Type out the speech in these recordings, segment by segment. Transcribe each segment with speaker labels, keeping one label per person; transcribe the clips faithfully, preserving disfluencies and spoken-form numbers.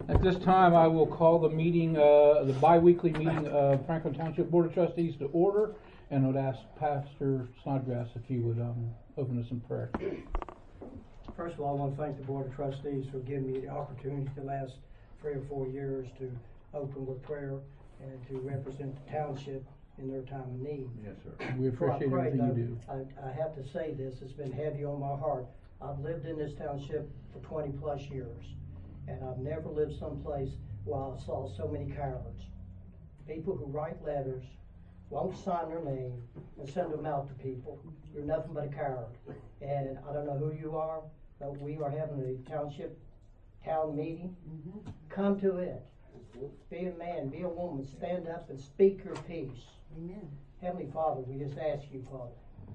Speaker 1: At this time, I will call the meeting, uh, the bi-weekly meeting of Franklin Township Board of Trustees to order, and would ask Pastor Snodgrass if he would um, open us in prayer.
Speaker 2: First of all, I want to thank the Board of Trustees for giving me the opportunity the last three or four years to open with prayer and to represent the township in their time of need.
Speaker 1: Yes, sir. We appreciate
Speaker 2: Before I pray,
Speaker 1: everything
Speaker 2: though,
Speaker 1: you do.
Speaker 2: I, I have to say this, it's been heavy on my heart. I've lived in this township for twenty plus years, and I've never lived someplace where I saw so many cowards. People who write letters, won't sign their name, and send them out to people. You're nothing but a coward. And I don't know who you are, but we are having a township town meeting. Mm-hmm. Come to it. Be a man, be a woman, stand up and speak your piece. Amen. Heavenly Father, we just ask you, Father,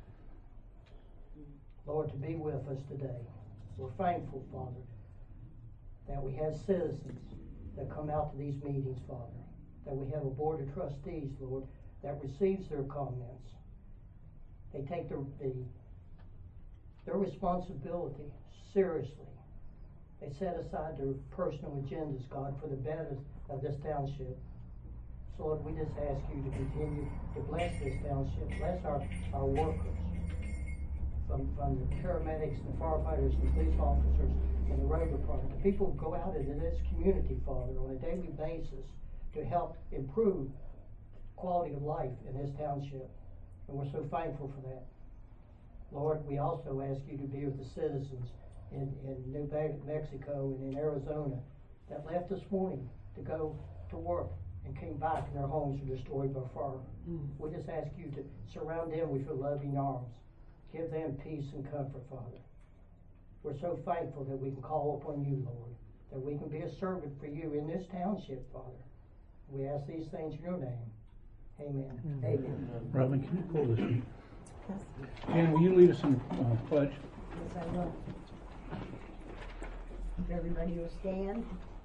Speaker 2: Lord, to be with us today. We're thankful, Father, that we have citizens that come out to these meetings, Father, that we have a board of trustees, Lord, that receives their comments. They take their, the, their responsibility seriously. They set aside their personal agendas, God, for the benefit of this township. So, Lord, we just ask you to continue to bless this township, bless our, our workers, from, from the paramedics and firefighters and police officers and the road department. The people who go out into this community, Father, on a daily basis to help improve quality of life in this township. And we're so thankful for that. Lord, we also ask you to be with the citizens in, in New Mexico and in Arizona that left this morning to go to work and came back and their homes were destroyed by fire. Mm. We just ask you to surround them with your loving arms. Give them peace and comfort, Father. We're so thankful that we can call upon you, Lord, that we can be a servant for you in this township, Father. We ask these things in your name. Amen. Mm. Amen.
Speaker 1: Robin, can you pull this sheet? Yes. Jan, will you lead us in uh, pledge?
Speaker 3: Yes, I will. Everybody will stand.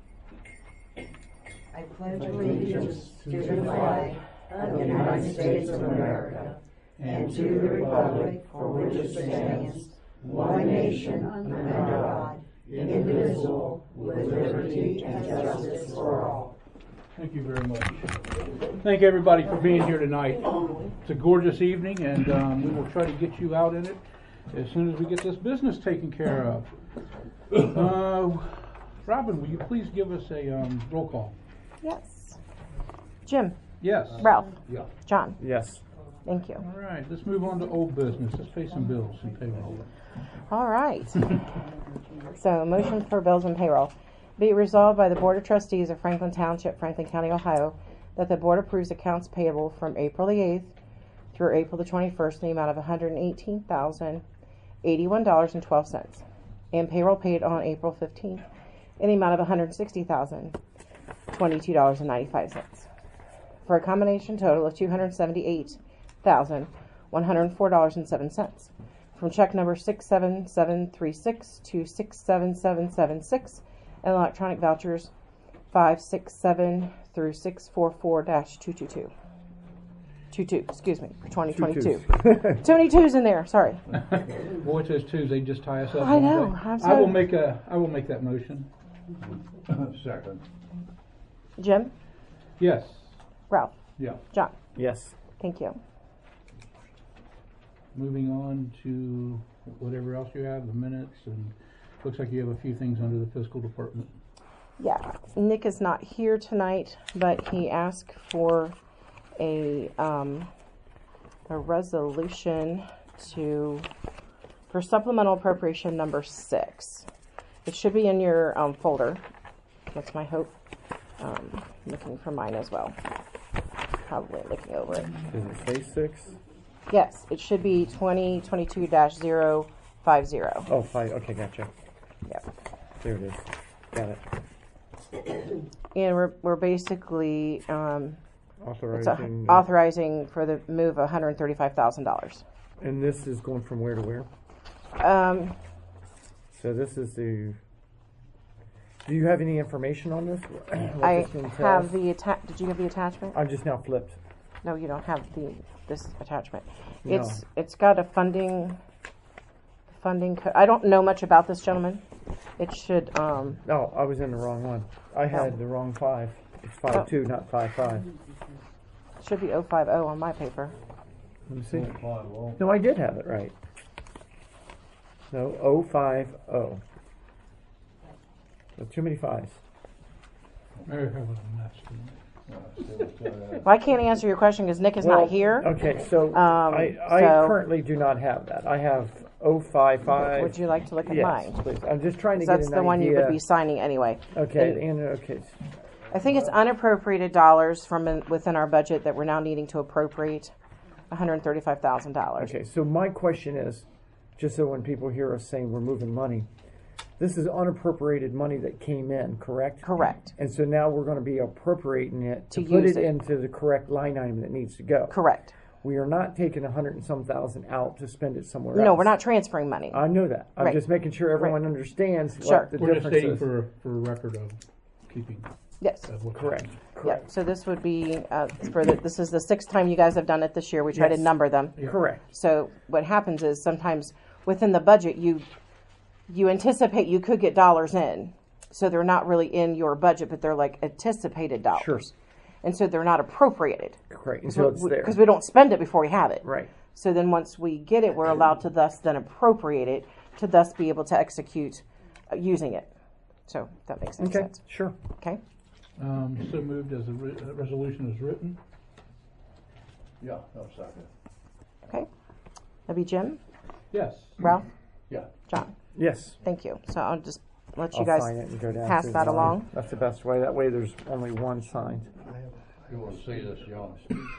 Speaker 3: I pledge allegiance to the flag of the United States of America and to the republic for which it stands, one nation, under God, indivisible, with liberty and justice for all.
Speaker 1: Thank you very much. Thank everybody for being here tonight. It's a gorgeous evening, and um, we will try to get you out in it as soon as we get this business taken care of. Uh, Robin, will you please give us a um, roll call?
Speaker 4: Yes. Jim?
Speaker 1: Yes.
Speaker 4: Ralph?
Speaker 1: Yeah.
Speaker 4: John?
Speaker 5: Yes.
Speaker 4: Thank you.
Speaker 1: All right, let's move on to old business. Let's pay some bills and payroll.
Speaker 4: All right. So, motion for bills and payroll. Be it resolved by the Board of Trustees of Franklin Township, Franklin County, Ohio, that the Board approves accounts payable from April the eighth through April the twenty-first in the amount of one hundred eighteen thousand eighty-one dollars and twelve cents, and payroll paid on April fifteenth in the amount of one hundred sixty thousand twenty-two dollars and ninety-five cents, for a combination total of two hundred seventy-eight thousand one hundred four dollars and seven cents, from check number six seven seven three six to six seven seven seven six, and electronic vouchers five six seven through six four four dash two two two. Two two, excuse me, for twenty twenty-two. Too many twos in there, sorry.
Speaker 1: Boy, it's those twos, they just tie us up.
Speaker 4: I know.
Speaker 1: I will make a. I will make that motion. Second.
Speaker 4: Jim?
Speaker 1: Yes.
Speaker 4: Ralph?
Speaker 1: Yeah.
Speaker 4: John?
Speaker 5: Yes.
Speaker 4: Thank you.
Speaker 1: Moving on to whatever else you have, the minutes, and looks like you have a few things under the fiscal department.
Speaker 4: Yeah, Nick is not here tonight, but he asked for a um, a resolution to for supplemental appropriation number six. It should be in your um, folder. That's my hope. Um, looking for mine as well. Probably looking over it.
Speaker 5: Does it say six?
Speaker 4: Yes, it should be twenty twenty-two dash zero five zero.
Speaker 5: Oh, five. Okay, gotcha.
Speaker 4: Yep.
Speaker 5: There it is. Got it.
Speaker 4: And we're we're basically um,
Speaker 5: authorizing
Speaker 4: a, authorizing for the move of one hundred thirty-five thousand dollars.
Speaker 5: And this is going from where to where?
Speaker 4: Um.
Speaker 5: So this is the. Do you have any information on this?
Speaker 4: I have the atta- Did you have the attachment?
Speaker 5: I'm just now flipped.
Speaker 4: No, you don't have the this attachment.
Speaker 5: No.
Speaker 4: It's it's got a funding funding, co- I don't know much about this, gentleman. It should, um,
Speaker 5: No, I was in the wrong one. I had the wrong five. It's
Speaker 4: Oh.
Speaker 5: five two, not five five.
Speaker 4: should be oh five oh on my paper.
Speaker 5: Let me see. No, I did have it right. No, oh five oh. There's too many fives.
Speaker 1: Mary had a mess tonight.
Speaker 4: Well, I can't answer your question because Nick is
Speaker 5: Well,
Speaker 4: not here.
Speaker 5: Okay, so
Speaker 4: Um,
Speaker 5: I, I
Speaker 4: so-
Speaker 5: currently do not have that. I have oh five five.
Speaker 4: Would you like to look at
Speaker 5: Yes,
Speaker 4: mine?
Speaker 5: please. I'm just trying to
Speaker 4: 'Cause
Speaker 5: get
Speaker 4: that's
Speaker 5: an
Speaker 4: the one you would
Speaker 5: idea.
Speaker 4: be signing anyway.
Speaker 5: Okay,
Speaker 4: And-
Speaker 5: and, okay.
Speaker 4: I think it's unappropriated dollars from in, within our budget that we're now needing to appropriate one hundred thirty-five thousand dollars.
Speaker 5: Okay, so my question is, just so when people hear us saying we're moving money, this is unappropriated money that came in, correct?
Speaker 4: Correct.
Speaker 5: And so now we're going to be appropriating it to,
Speaker 4: To
Speaker 5: put
Speaker 4: use
Speaker 5: it
Speaker 4: it.
Speaker 5: into the correct line item that needs to go.
Speaker 4: Correct.
Speaker 5: We are not taking a hundred and some thousand out to spend it somewhere else.
Speaker 4: No, we're not transferring money.
Speaker 5: I know that. I'm
Speaker 4: Right.
Speaker 5: just making sure everyone understands
Speaker 4: Sure.
Speaker 5: what the
Speaker 1: We're just
Speaker 5: difference
Speaker 1: stating
Speaker 5: is.
Speaker 1: for, for a record of keeping.
Speaker 4: Yes.
Speaker 1: of what's
Speaker 5: Correct.
Speaker 1: happening.
Speaker 4: Yeah.
Speaker 5: Correct.
Speaker 4: So this would be uh, for the, this is the sixth time you guys have done it this year. We try
Speaker 5: Yes.
Speaker 4: to number them.
Speaker 5: Correct.
Speaker 4: So what happens is sometimes within the budget you you anticipate you could get dollars in, so they're not really in your budget, but they're like anticipated dollars.
Speaker 5: Sure.
Speaker 4: And so they're not appropriated
Speaker 5: Correct. Until it's there.
Speaker 4: because we don't spend it before we have it.
Speaker 5: Right.
Speaker 4: So then once we get it, we're allowed to thus then appropriate it to thus be able to execute uh, using it. So if that makes any
Speaker 5: Okay.
Speaker 4: sense.
Speaker 5: Sure.
Speaker 4: Okay.
Speaker 1: Um, so moved as the re- uh, resolution is written.
Speaker 6: Yeah, no, second.
Speaker 4: Okay. That'd be Jim,
Speaker 1: Yes.
Speaker 4: Ralph,
Speaker 6: Yeah.
Speaker 4: John.
Speaker 5: Yes.
Speaker 4: Thank you. So I'll just let you
Speaker 5: I'll
Speaker 4: guys
Speaker 5: sign it and go down
Speaker 4: pass
Speaker 5: through
Speaker 4: that
Speaker 5: the line.
Speaker 4: along.
Speaker 5: That's the best way. That way there's only one signed.
Speaker 6: You want to see this, John?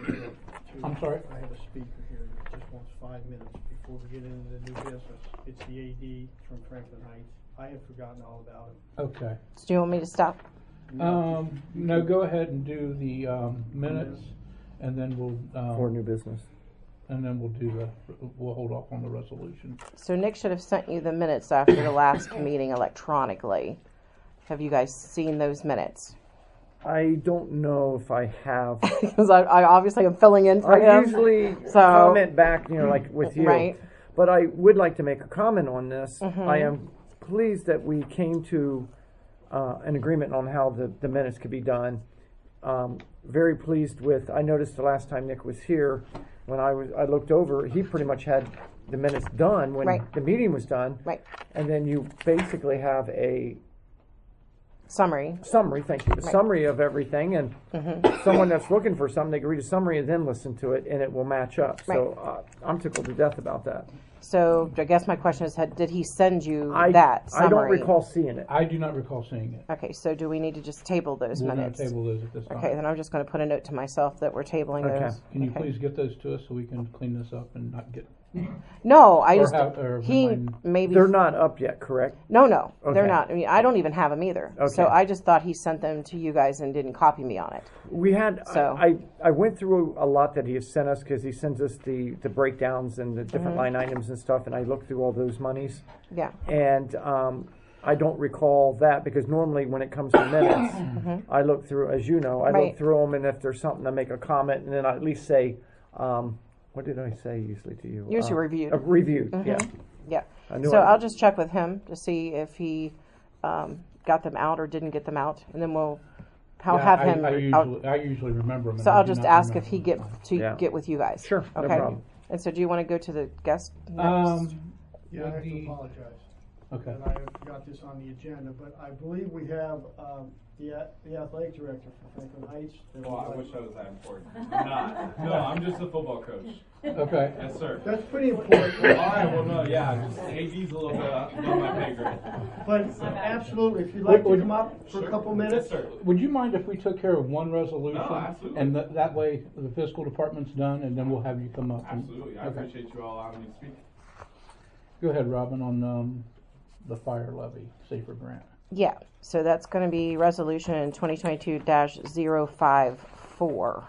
Speaker 1: I'm sorry?
Speaker 7: I have a speaker here that just wants five minutes before we get into the new business. It's the A D from Franklin Heights. I had forgotten all about it.
Speaker 1: Okay.
Speaker 4: So do you want me to stop?
Speaker 1: Um, no, go ahead and do the, um, minutes, and then we'll,
Speaker 5: For
Speaker 1: um,
Speaker 5: new business.
Speaker 1: and then we'll do the, we'll hold off on the resolution.
Speaker 4: So Nick should have sent you the minutes after the last meeting electronically. Have you guys seen those minutes?
Speaker 5: I don't know if I have.
Speaker 4: Because I, I obviously am filling in for
Speaker 5: I
Speaker 4: him.
Speaker 5: usually
Speaker 4: So-
Speaker 5: comment back, you know, like with you.
Speaker 4: Right.
Speaker 5: But I would like to make a comment on this.
Speaker 4: Mhm.
Speaker 5: I am pleased that we came to uh, an agreement on how the, the minutes could be done. Um, very pleased with. I noticed the last time Nick was here, when I was, I looked over. He pretty much had the minutes done when
Speaker 4: Right.
Speaker 5: the meeting was done.
Speaker 4: Right.
Speaker 5: And then you basically have a
Speaker 4: Summary.
Speaker 5: summary, thank you, a
Speaker 4: Right.
Speaker 5: summary of everything, and
Speaker 4: Mhm.
Speaker 5: someone that's looking for something, they can read a summary and then listen to it, and it will match up. So uh, I'm tickled to death about that.
Speaker 4: So I guess my question is, had, did he send you
Speaker 5: I,
Speaker 4: that
Speaker 5: I
Speaker 4: summary?
Speaker 5: don't recall seeing it.
Speaker 1: I do not recall seeing it.
Speaker 4: Okay, so do we need to just table those
Speaker 1: We're gonna
Speaker 4: minutes?
Speaker 1: table those at this time.
Speaker 4: Okay, then I'm just going to put a note to myself that we're tabling
Speaker 5: Okay.
Speaker 4: those.
Speaker 1: Can you
Speaker 4: Okay.
Speaker 1: please get those to us so we can clean this up and not get,
Speaker 4: No, I
Speaker 1: Or
Speaker 4: just
Speaker 1: have- or
Speaker 4: he
Speaker 1: remind-
Speaker 4: maybe
Speaker 5: They're not up yet, correct?
Speaker 4: No, no,
Speaker 5: Okay.
Speaker 4: they're not. I mean, I don't even have them either. So
Speaker 5: Okay.
Speaker 4: I just thought he sent them to you guys and didn't copy me on it.
Speaker 5: We had,
Speaker 4: So-
Speaker 5: I, I went through a lot that he has sent us because he sends us the, the breakdowns and the different
Speaker 4: Mhm.
Speaker 5: line items and stuff, and I looked through all those monies.
Speaker 4: Yeah.
Speaker 5: And um, I don't recall that because normally when it comes to minutes, I look through, as you know, I
Speaker 4: Mm-hmm. Right.
Speaker 5: look through them, and if there's something, I make a comment, and then I at least say, um, what did I say usually to you?
Speaker 4: Usually
Speaker 5: Uh,
Speaker 4: reviewed.
Speaker 5: Uh, reviewed, yeah.
Speaker 4: Mhm. Yeah.
Speaker 5: I knew
Speaker 4: So
Speaker 5: I-
Speaker 4: I'll just check with him to see if he um, got them out or didn't get them out, and then we'll. I'll
Speaker 1: Yeah,
Speaker 4: have
Speaker 1: I-
Speaker 4: him.
Speaker 1: I
Speaker 4: I'll-
Speaker 1: usually, I usually remember them.
Speaker 4: so I'll just ask if he get to
Speaker 5: Yeah.
Speaker 4: get with you guys.
Speaker 5: Sure, no
Speaker 4: Okay.
Speaker 5: problem.
Speaker 4: And so, do you want to go to the guest next?
Speaker 1: Um,
Speaker 7: Yeah, I
Speaker 1: would
Speaker 7: have to
Speaker 1: the-
Speaker 7: apologize
Speaker 1: okay.
Speaker 7: that I got this on the agenda, but I believe we have um, the a- the athletic director for Franklin Heights. that
Speaker 8: Well, I
Speaker 7: would
Speaker 8: wish
Speaker 7: like-
Speaker 8: I was that important. I'm not. No, I'm just a football coach.
Speaker 1: Okay.
Speaker 8: Yes, sir.
Speaker 7: That's pretty important.
Speaker 8: All right, well, no, yeah, just A D's a little bit above my pay grade.
Speaker 7: But absolutely, if you'd like to
Speaker 1: Would-
Speaker 7: come up for a
Speaker 8: Sure.
Speaker 7: couple minutes.
Speaker 8: Yes, sir.
Speaker 1: Would you mind if we took care of one resolution?
Speaker 8: No, absolutely.
Speaker 1: And that, that way the fiscal department's done, and then we'll have you come up. and-
Speaker 8: Absolutely. I
Speaker 1: Okay.
Speaker 8: appreciate you all allowing me to speak.
Speaker 1: Go ahead, Robin, on, um, the fire levy safer grant.
Speaker 4: Yeah. So that's going to be resolution twenty twenty-two dash zero five four.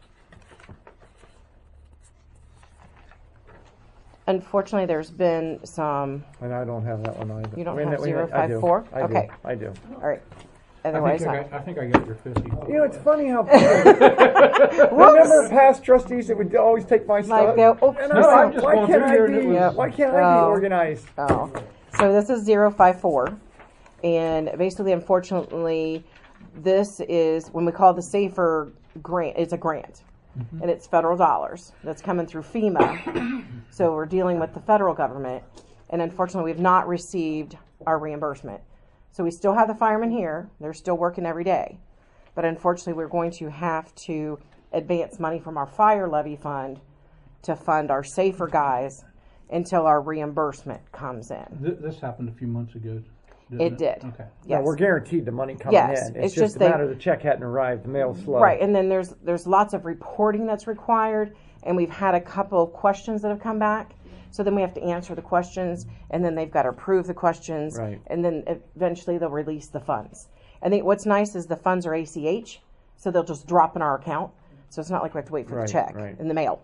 Speaker 4: Unfortunately, there's been some.
Speaker 5: And I don't have that one either.
Speaker 4: You don't
Speaker 5: Wait a
Speaker 4: have
Speaker 5: minute, wait a minute. I do.
Speaker 4: zero five four?
Speaker 5: I do.
Speaker 4: Okay.
Speaker 5: I do.
Speaker 4: All right. Otherwise,
Speaker 1: I think I, got, I think I got your fifty.
Speaker 5: You know, it's funny how people, remember past trustees that would always take my stuff?
Speaker 4: go, oops,
Speaker 5: and
Speaker 4: no,
Speaker 5: I'm
Speaker 4: I'm
Speaker 5: like,
Speaker 1: just
Speaker 5: why
Speaker 1: going
Speaker 5: can't
Speaker 1: through
Speaker 5: I
Speaker 1: here and
Speaker 5: be?
Speaker 1: it was-
Speaker 4: Yep.
Speaker 5: Why can't I
Speaker 4: Oh.
Speaker 5: be organized?
Speaker 4: Oh, so this is zero five four, and basically, unfortunately, this is when we call the Safer grant. It's a grant,
Speaker 1: Mm-hmm.
Speaker 4: and it's federal dollars that's coming through FEMA. So we're dealing with the federal government, and unfortunately, we've not received our reimbursement. So we still have the firemen here; they're still working every day, but unfortunately, we're going to have to advance money from our fire levy fund to fund our Safer guys until our reimbursement comes in.
Speaker 1: Th- this happened a few months ago. didn't
Speaker 4: It did.
Speaker 1: Okay.
Speaker 5: No,
Speaker 4: Yes.
Speaker 5: we're guaranteed the money coming
Speaker 4: Yes,
Speaker 5: in.
Speaker 4: it's
Speaker 5: It's,
Speaker 4: just
Speaker 5: just,
Speaker 4: they-
Speaker 5: a matter the check hadn't arrived. The mail's slow.
Speaker 4: Right, and then there's there's lots of reporting that's required, and we've had a couple of questions that have come back. So then we have to answer the questions, and then they've got to approve the questions,
Speaker 5: Right.
Speaker 4: and then eventually they'll release the funds. I think what's nice is the funds are A C H, so they'll just drop in our account. So it's not like we have to wait for
Speaker 5: Right,
Speaker 4: the check
Speaker 5: right.
Speaker 4: in the mail.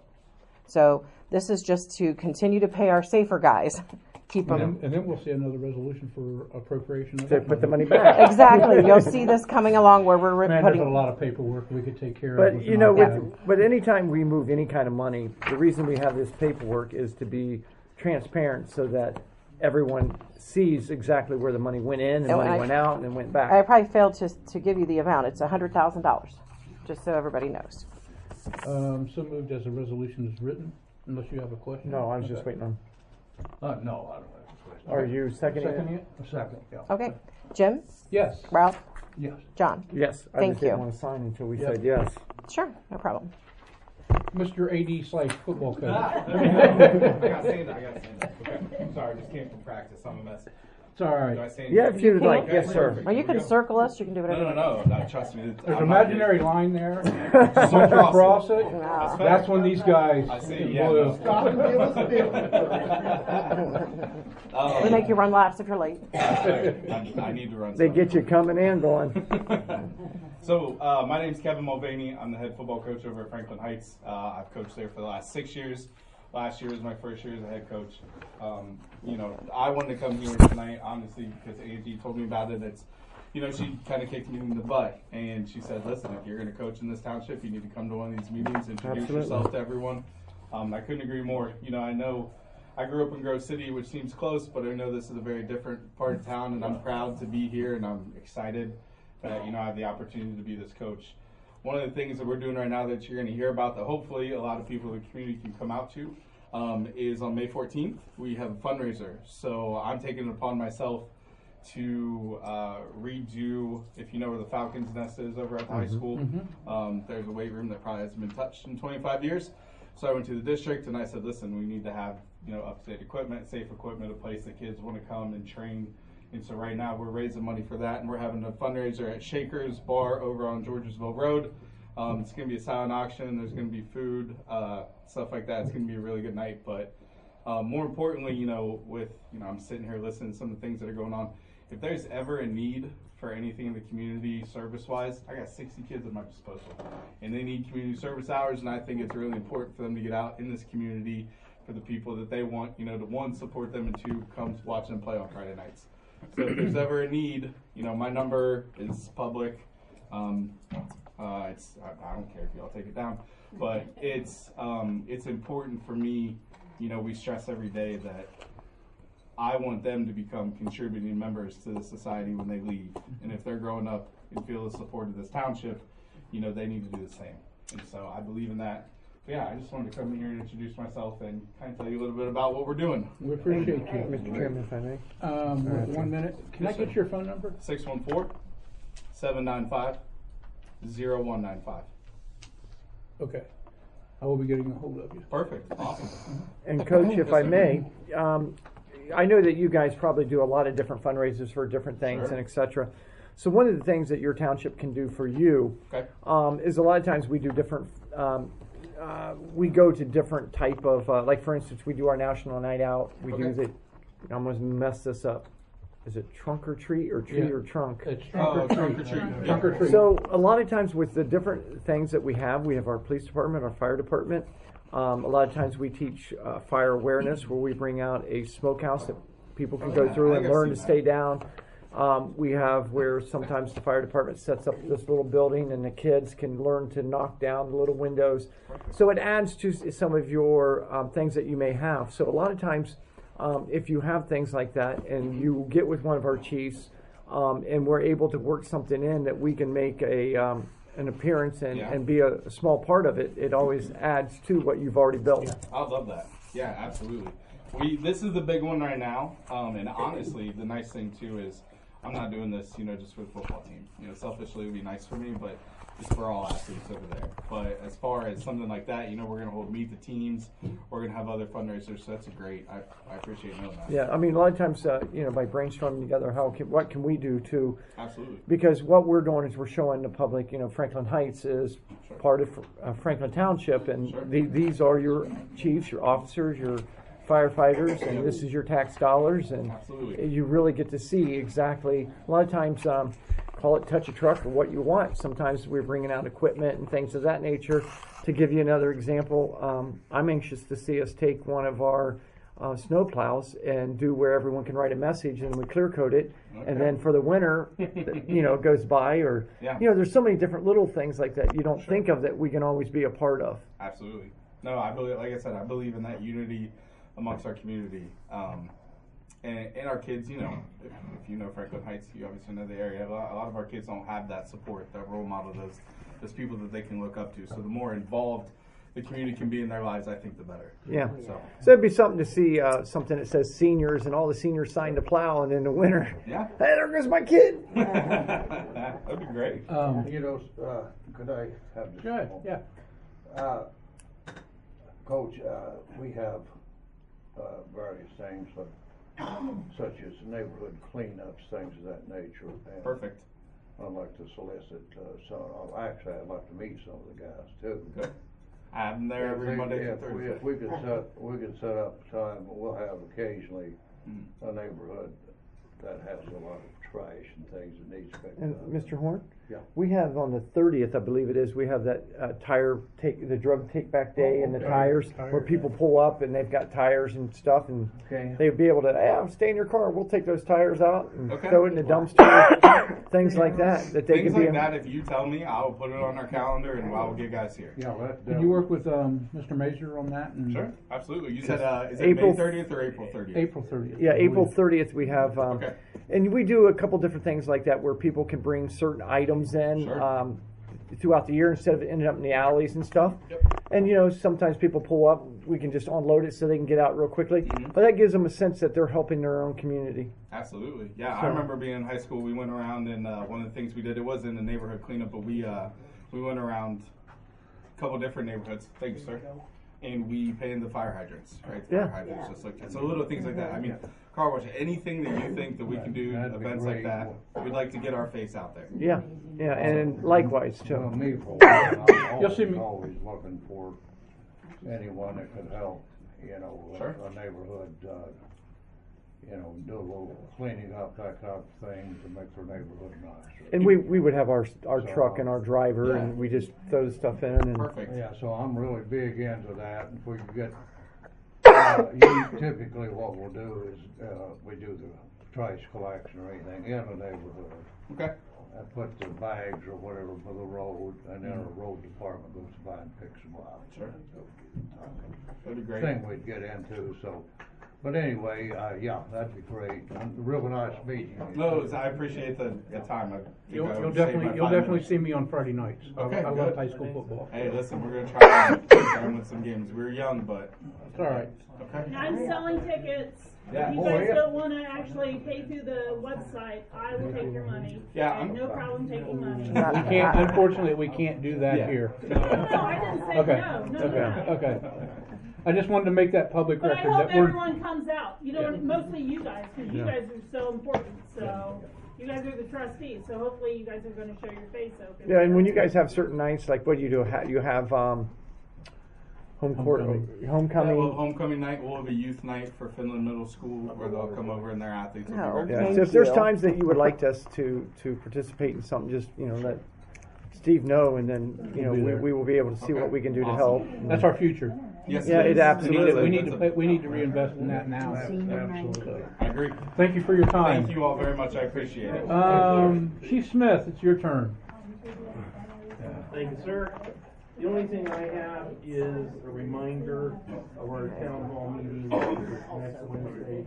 Speaker 4: So this is just to continue to pay our Safer guys, keep
Speaker 1: And
Speaker 4: them.
Speaker 1: then, and then we'll see another resolution for appropriation. of
Speaker 5: To
Speaker 1: that
Speaker 5: put the
Speaker 1: money.
Speaker 5: money back.
Speaker 4: Exactly, you'll see this coming along where we're
Speaker 1: Man,
Speaker 4: putting.
Speaker 1: there's a lot of paperwork we could take care of.
Speaker 5: But
Speaker 1: with
Speaker 5: you
Speaker 1: an
Speaker 5: know,
Speaker 1: iPad.
Speaker 5: with, but anytime we move any kind of money, the reason we have this paperwork is to be transparent so that everyone sees exactly where the money went in and
Speaker 4: Oh,
Speaker 5: money
Speaker 4: I-
Speaker 5: went out and then went back.
Speaker 4: I probably failed to to give you the amount. It's a hundred thousand dollars, just so everybody knows.
Speaker 1: Um, so moved as the resolution is written, unless you have a question.
Speaker 5: no, I was just
Speaker 1: Okay.
Speaker 5: waiting on.
Speaker 6: Uh, no, I don't have a question.
Speaker 5: Are you seconding
Speaker 1: Seconding
Speaker 5: it?
Speaker 1: it?
Speaker 6: A second, yeah.
Speaker 4: Okay, Jim,
Speaker 1: Yes.
Speaker 4: Ralph,
Speaker 6: Yes.
Speaker 4: John.
Speaker 5: Yes. I
Speaker 4: Thank
Speaker 5: just didn't
Speaker 4: you.
Speaker 5: want to sign until we
Speaker 1: Yep.
Speaker 5: said yes.
Speaker 4: Sure, no problem.
Speaker 1: Mister A D slash football coach.
Speaker 8: I got stand up. I got stand up. Okay. I'm sorry. I just came from practice. I'm a mess.
Speaker 1: It's all
Speaker 8: Do I
Speaker 1: right.
Speaker 8: stand
Speaker 5: Yeah,
Speaker 8: up?
Speaker 5: if you'd
Speaker 4: can.
Speaker 5: like. Yes, sir.
Speaker 4: Or you can circle us. You can do
Speaker 8: No,
Speaker 4: whatever.
Speaker 8: no, no, no. Trust me.
Speaker 1: There's
Speaker 8: I'm
Speaker 1: an
Speaker 8: not
Speaker 1: imaginary
Speaker 8: getting-
Speaker 1: line there.
Speaker 8: Just
Speaker 1: Once
Speaker 8: don't
Speaker 1: you
Speaker 8: cross
Speaker 1: cross
Speaker 8: it.
Speaker 1: it,
Speaker 4: No.
Speaker 1: that's when these guys
Speaker 8: I see,
Speaker 1: get
Speaker 8: yeah,
Speaker 1: blue.
Speaker 8: no.
Speaker 2: Stop and give us a deal.
Speaker 8: Um,
Speaker 4: We make you run laps if you're late.
Speaker 8: I, I need to run.
Speaker 5: They
Speaker 8: some.
Speaker 5: get you coming and going.
Speaker 8: So, uh, my name's Kevin Mulvaney. I'm the head football coach over at Franklin Heights. Uh, I've coached there for the last six years. Last year was my first year as a head coach. Um, you know, I wanted to come here tonight, honestly, because Angie told me about it. It's, you know, she kind of kicked me in the butt, and she said, listen, if you're going to coach in this township, you need to come to one of these meetings, introduce
Speaker 5: Absolutely.
Speaker 8: yourself to everyone. Um, I couldn't agree more. You know, I know I grew up in Grove City, which seems close, but I know this is a very different part of town, and I'm proud to be here, and I'm excited that, you know, I have the opportunity to be this coach. One of the things that we're doing right now that you're going to hear about that hopefully a lot of people in the community can come out to um, is on May fourteenth, we have a fundraiser. So I'm taking it upon myself to uh, redo, if you know where the Falcons Nest is over at the high school, um, there's a weight room that probably hasn't been touched in twenty-five years. So I went to the district and I said, listen, we need to have, you know, up-to-date equipment, safe equipment, a place that kids want to come and train. And so right now we're raising money for that, and we're having a fundraiser at Shaker's Bar over on Georgesville Road. Um, it's going to be a silent auction. There's going to be food, uh, stuff like that. It's going to be a really good night. But uh, more importantly, you know, with, you know, I'm sitting here listening to some of the things that are going on. If there's ever a need for anything in the community service-wise, I got sixty kids at my disposal, and they need community service hours, and I think it's really important for them to get out in this community for the people that they want, you know, to one, support them, and two, come watch them play on Friday nights. So if there's ever a need, you know, my number is public. Um, uh, it's I, I don't care if y'all take it down, but it's um, it's important for me. You know, we stress every day that I want them to become contributing members to the society when they leave, and if they're growing up and feel the support of this township, you know, they need to do the same. And so I believe in that. But yeah, I just wanted to come in here and introduce myself and kind of tell you a little bit about what we're doing.
Speaker 1: We appreciate you.
Speaker 5: Mister Chairman, if I may.
Speaker 1: Um,
Speaker 5: All right.
Speaker 1: one minute. Can I
Speaker 8: Yes,
Speaker 1: get
Speaker 8: sir.
Speaker 1: your phone number?
Speaker 8: six one four, seven nine five, zero one nine five.
Speaker 1: Okay. I will be getting a hold of you.
Speaker 8: Perfect. Awesome.
Speaker 5: And Coach, if I may, um, I know that you guys probably do a lot of different fundraisers for different things
Speaker 8: Sure.
Speaker 5: and et cetera. So one of the things that your township can do for you
Speaker 8: Okay.
Speaker 5: um, is a lot of times we do different. Um, uh, we go to different type of, uh, like for instance, we do our national night out. We do
Speaker 8: Okay.
Speaker 5: the. I almost messed this up. Is it trunk or treat or tree
Speaker 1: Yeah.
Speaker 5: or trunk?
Speaker 1: It's
Speaker 8: Oh,
Speaker 1: trunk or
Speaker 8: trunk or
Speaker 1: treat.
Speaker 8: treat.
Speaker 1: Trunk or treat.
Speaker 5: So a lot of times with the different things that we have, we have our police department, our fire department. Um, a lot of times we teach uh, fire awareness, where we bring out a smokehouse that people can
Speaker 8: Oh,
Speaker 5: go
Speaker 8: yeah.
Speaker 5: through
Speaker 8: I
Speaker 5: and
Speaker 8: think I've
Speaker 5: learn to
Speaker 8: seen
Speaker 5: stay
Speaker 8: that.
Speaker 5: down. Um, we have where sometimes the fire department sets up this little building and the kids can learn to knock down the little windows. So it adds to s- some of your um, things that you may have. So a lot of times, um, if you have things like that and you get with one of our chiefs um, and we're able to work something in that we can make a um, an appearance and,
Speaker 8: Yeah.
Speaker 5: and be a, a small part of it, it always adds to what you've already built.
Speaker 8: I love that. Yeah, absolutely. We this is the big one right now, um, and honestly, the nice thing too is I'm not doing this, you know, just for the football team. You know, selfishly, it would be nice for me, but it's for all athletes over there. But as far as something like that, you know, we're gonna hold meet the teams. We're gonna have other fundraisers. So that's a great. I, I appreciate knowing that.
Speaker 5: Yeah, I mean, a lot of times, uh, you know, by brainstorming together, how can, what can we do to,
Speaker 8: Absolutely.
Speaker 5: because what we're doing is we're showing the public, you know, Franklin Heights is
Speaker 8: Sure.
Speaker 5: part of uh, Franklin Township, and
Speaker 8: Sure.
Speaker 5: the, these are your chiefs, your officers, your firefighters, and this is your tax dollars, and
Speaker 8: Absolutely.
Speaker 5: you really get to see exactly. A lot of times, um, call it touch a truck or what you want. Sometimes we're bringing out equipment and things of that nature. To give you another example, um, I'm anxious to see us take one of our uh, snow plows and do where everyone can write a message and we clear coat it,
Speaker 8: Okay.
Speaker 5: and then for the winter, you know, it goes by, or
Speaker 8: Yeah.
Speaker 5: you know, there's so many different little things like that you don't
Speaker 8: Sure.
Speaker 5: think of that we can always be a part of.
Speaker 8: Absolutely. No, I believe, like I said, I believe in that unity amongst our community. Um, and, and our kids, you know, if, if you know Franklin Heights, you obviously know the area. A lot, a lot of our kids don't have that support, that role model, those, those people that they can look up to. So the more involved the community can be in their lives, I think the better.
Speaker 5: Yeah.
Speaker 8: So,
Speaker 5: So it'd be something to see, uh, something that says seniors, and all the seniors sign to plow, and in the winter,
Speaker 8: yeah.
Speaker 5: hey, there goes my kid.
Speaker 8: That'd be great.
Speaker 1: Um,
Speaker 6: You know, uh, could I have this?
Speaker 1: go ahead, yeah.
Speaker 6: Uh, Coach, uh, we have, uh, various things, like, such as neighborhood cleanups, things of that nature. and
Speaker 8: Perfect.
Speaker 6: I'd like to solicit, uh, some, uh, actually, I'd like to meet some of the guys too.
Speaker 8: Good. I have them there every
Speaker 6: If we-
Speaker 8: Monday through
Speaker 6: if we-
Speaker 8: Thursday.
Speaker 6: If we could set, we could set up a time, we'll have occasionally
Speaker 8: Mm.
Speaker 6: a neighborhood that has a lot of trash and things that needs picked
Speaker 5: And
Speaker 6: up.
Speaker 5: Mister Horn,
Speaker 6: Yeah.
Speaker 5: we have on the thirtieth, I believe it is, we have that uh, tire take, the drug take back day, and the
Speaker 6: okay.
Speaker 5: tires
Speaker 6: Tire
Speaker 5: where people pull up and they've got tires and stuff, and
Speaker 6: Okay.
Speaker 5: they'd be able to, hey, stay in your car. We'll take those tires out and
Speaker 8: Okay.
Speaker 5: throw it in the dumpster. Things like that that they
Speaker 8: Things
Speaker 5: can be.
Speaker 8: like that, if you tell me, I will put it on our calendar and I will get guys here.
Speaker 6: Yeah, that.
Speaker 1: Did you work with um, Mister Mazer on that? And
Speaker 8: Sure, absolutely. You said, uh, is it
Speaker 5: April-
Speaker 8: May thirtieth or April thirtieth?
Speaker 1: April thirtieth.
Speaker 5: Yeah, April thirtieth we have, um,
Speaker 8: Okay.
Speaker 5: and we do a couple different things like that where people can bring certain items in
Speaker 8: Sure.
Speaker 5: um, throughout the year instead of ending up in the alleys and stuff.
Speaker 8: Yep.
Speaker 5: And you know, sometimes people pull up, we can just unload it so they can get out real quickly.
Speaker 8: Mhm.
Speaker 5: But that gives them a sense that they're helping their own community.
Speaker 8: Absolutely. Yeah,
Speaker 5: So-
Speaker 8: I remember being in high school. We went around, and uh, one of the things we did, it was in the neighborhood cleanup, but we uh, we went around a couple different neighborhoods. Thank you, sir. And we painted the fire hydrants, right? The
Speaker 5: Yeah.
Speaker 8: Fire hydrants, just like that. So little things like that. I mean, car wash, anything that you think that we can do,
Speaker 6: That'd be
Speaker 8: events like
Speaker 6: great.
Speaker 8: that, we'd like to get our face out there.
Speaker 5: Yeah, yeah, and likewise
Speaker 6: Well,
Speaker 5: too.
Speaker 6: me for one, I'm
Speaker 1: You'll see
Speaker 6: always,
Speaker 1: me-
Speaker 6: always looking for anyone that could help, you know, a-
Speaker 8: Sure.
Speaker 6: a neighborhood, uh, you know, do a little cleaning up, that type of thing to make their neighborhood nicer.
Speaker 5: And we, we would have our our
Speaker 6: So,
Speaker 5: truck and our driver,
Speaker 8: yeah.
Speaker 5: and we just throw the stuff in. And
Speaker 8: Perfect.
Speaker 6: Yeah, so I'm really big into that, and if we can get, uh, you, typically what we'll do is, uh, we do the trash collection or anything in the neighborhood.
Speaker 8: Okay.
Speaker 6: I put the bags or whatever for the road, and then our road department goes by and picks them up.
Speaker 8: Sure. That'd be great.
Speaker 6: Thing we'd get into, so, but anyway, uh, yeah, that'd be great, and really nice meeting you.
Speaker 8: No, it's- I appreciate the, the time. I think
Speaker 1: You'll,
Speaker 8: I
Speaker 1: you'll
Speaker 8: saved
Speaker 1: definitely
Speaker 8: my
Speaker 1: you'll
Speaker 8: five
Speaker 1: definitely
Speaker 8: minutes.
Speaker 1: see me on Friday nights. I-
Speaker 8: Okay,
Speaker 1: I love
Speaker 8: good.
Speaker 1: high school football.
Speaker 8: Hey, listen, we're gonna try and try and win some games. We were young, but
Speaker 1: It's all right.
Speaker 8: okay.
Speaker 9: I'm selling tickets.
Speaker 8: Yeah.
Speaker 9: If you
Speaker 6: Oh,
Speaker 9: guys
Speaker 6: yeah.
Speaker 9: don't wanna actually pay through the website, I will take your money.
Speaker 8: Yeah,
Speaker 9: I have
Speaker 8: I'm-
Speaker 9: no problem taking money.
Speaker 1: We can't. Unfortunately, we can't do that
Speaker 8: Yeah.
Speaker 1: here.
Speaker 9: No, I didn't say
Speaker 1: Okay.
Speaker 9: no, no,
Speaker 1: Okay.
Speaker 9: no.
Speaker 1: Okay. I just wanted to make that public
Speaker 9: But I
Speaker 1: record
Speaker 9: hope
Speaker 1: that we're.
Speaker 9: everyone comes out, you know,
Speaker 8: Yeah.
Speaker 9: mostly you guys, cause you
Speaker 1: Yeah.
Speaker 9: guys are so important, so. You guys are the trustees, so hopefully you guys are gonna show your face open.
Speaker 5: yeah, and when you guys have certain nights, like what do you do? Ha- You have um, home court,
Speaker 1: Homecoming.
Speaker 5: homecoming.
Speaker 8: Yeah, well, homecoming night, we'll have a youth night for Finland Middle School where they'll come over and their athletes will
Speaker 4: Oh,
Speaker 8: be
Speaker 5: Yeah,
Speaker 8: represented.
Speaker 5: so if there's
Speaker 4: you.
Speaker 5: times that you would like us to to participate in something, just you know, let Steve know, and then you know
Speaker 1: We'll be
Speaker 5: we,
Speaker 1: there.
Speaker 5: we will be able to see
Speaker 8: Okay.
Speaker 5: what we can do to
Speaker 8: Awesome.
Speaker 5: help.
Speaker 1: That's our future.
Speaker 8: Yes,
Speaker 5: Yeah,
Speaker 8: it
Speaker 5: it
Speaker 8: is.
Speaker 5: absolutely-
Speaker 1: We need to,
Speaker 8: That's
Speaker 1: we
Speaker 8: a-
Speaker 1: need to, we need to reinvest in that now.
Speaker 6: Absolutely.
Speaker 8: I agree.
Speaker 1: Thank you for your time.
Speaker 8: Thank you all very much. I appreciate it.
Speaker 1: Um, Chief Smith, it's your turn.
Speaker 10: Thank you, sir. The only thing I have is a reminder of our town hall meeting next Wednesday.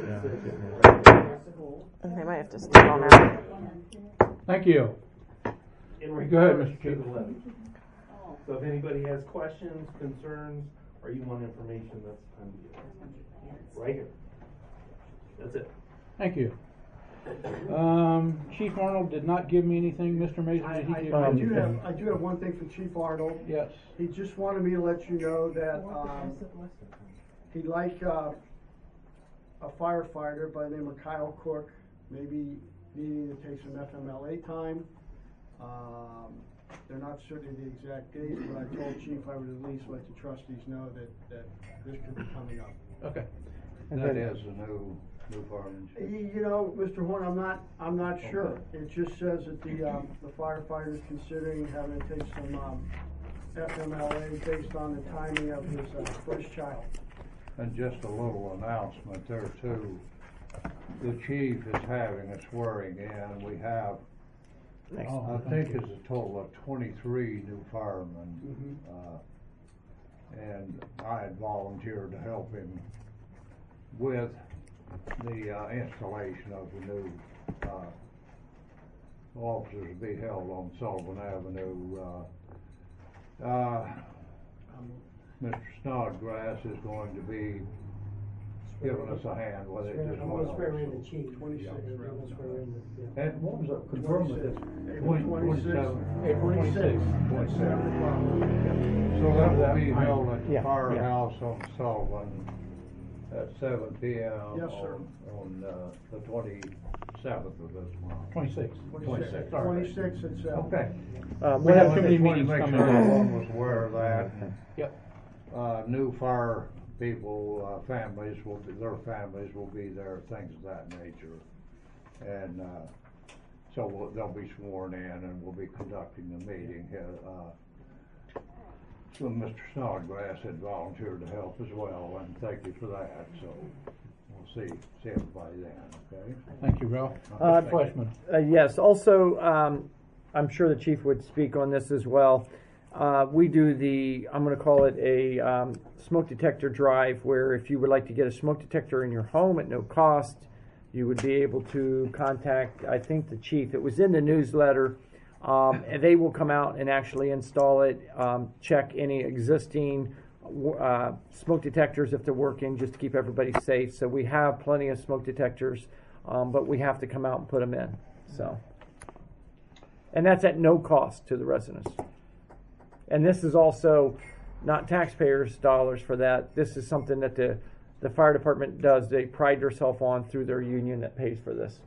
Speaker 4: They might have to step on out.
Speaker 1: Thank you.
Speaker 10: In
Speaker 1: Go ahead,
Speaker 10: regards
Speaker 1: Mister
Speaker 10: to
Speaker 1: Chief.
Speaker 10: the levy. So if anybody has questions, concerns, or you want information, that's the time to do it. Right here. That's it.
Speaker 1: Thank you. Um, Chief Arnold did not give me anything. Mister Mason,
Speaker 11: I,
Speaker 1: did he
Speaker 11: I,
Speaker 1: give
Speaker 11: I
Speaker 1: you
Speaker 11: do have,
Speaker 1: anything?
Speaker 11: I do have one thing for Chief Arnold.
Speaker 1: Yes.
Speaker 11: He just wanted me to let you know that, um, he'd like, uh, a firefighter by the name of Kyle Cook, maybe needing to take some F M L A time. Um, they're not certain of the exact dates, but I told Chief I would at least let the trustees know that, that this could be coming up.
Speaker 1: Okay.
Speaker 5: And
Speaker 6: That
Speaker 5: then-
Speaker 6: is the new, new fireman.
Speaker 11: You you know, Mister Horn, I'm not, I'm not sure. It just says that the, um, the firefighter is considering having to take some, um, F M L A based on the timing of his, uh, first child.
Speaker 6: And just a little announcement there too. The chief is having a swearing in. We have,
Speaker 5: Next.
Speaker 1: Oh,
Speaker 6: I
Speaker 1: thank
Speaker 6: think
Speaker 1: you.
Speaker 6: it's a total of twenty-three new firemen.
Speaker 11: Mhm.
Speaker 6: Uh, And I had volunteered to help him with the uh, installation of the new uh, officers to be held on Sullivan Avenue. Uh, uh, Mister Snodgrass is going to be giving us a hand with it as
Speaker 2: I'm
Speaker 6: well.
Speaker 2: gonna swear in the chief.
Speaker 11: Twenty-six.
Speaker 2: I'm gonna swear in the, yeah.
Speaker 6: And what was that, confirm with it?
Speaker 11: April twenty-sixth.
Speaker 1: April twenty-sixth.
Speaker 11: Seven o'clock.
Speaker 6: So that will be held at the
Speaker 5: Yeah,
Speaker 6: firehouse on Sullivan at seven P M.
Speaker 11: Yes, sir.
Speaker 6: On, on, uh, the twenty-seventh of this month.
Speaker 1: Twenty-six.
Speaker 6: Twenty-six.
Speaker 11: Twenty-six at seven.
Speaker 6: Okay.
Speaker 5: Um,
Speaker 1: We
Speaker 5: we
Speaker 1: have
Speaker 5: have
Speaker 1: too many
Speaker 6: Just wanted to
Speaker 1: meetings
Speaker 6: make
Speaker 1: coming
Speaker 6: sure
Speaker 1: up.
Speaker 6: everyone was aware of that.
Speaker 1: Yep.
Speaker 6: Uh, new fire people, uh, families will be, their families will be there, things of that nature. And, uh, so we'll, they'll be sworn in and we'll be conducting the meeting. Uh, so Mister Snodgrass had volunteered to help as well, and thank you for that, so we'll see, see everybody then, okay?
Speaker 1: Thank you, Ralph.
Speaker 5: Uh,
Speaker 1: Mister Fleshman.
Speaker 5: Uh, yes, also, um, I'm sure the chief would speak on this as well. Uh, we do the, I'm going to call it a um, smoke detector drive, where if you would like to get a smoke detector in your home at no cost, you would be able to contact, I think, the chief. It was in the newsletter, um, and they will come out and actually install it, um, check any existing uh, smoke detectors if they're working, just to keep everybody safe. So we have plenty of smoke detectors, um, but we have to come out and put them in. So, and that's at no cost to the residents. And this is also not taxpayers' dollars for that. This is something that the, the fire department does. They pride themselves on through their union that pays for this.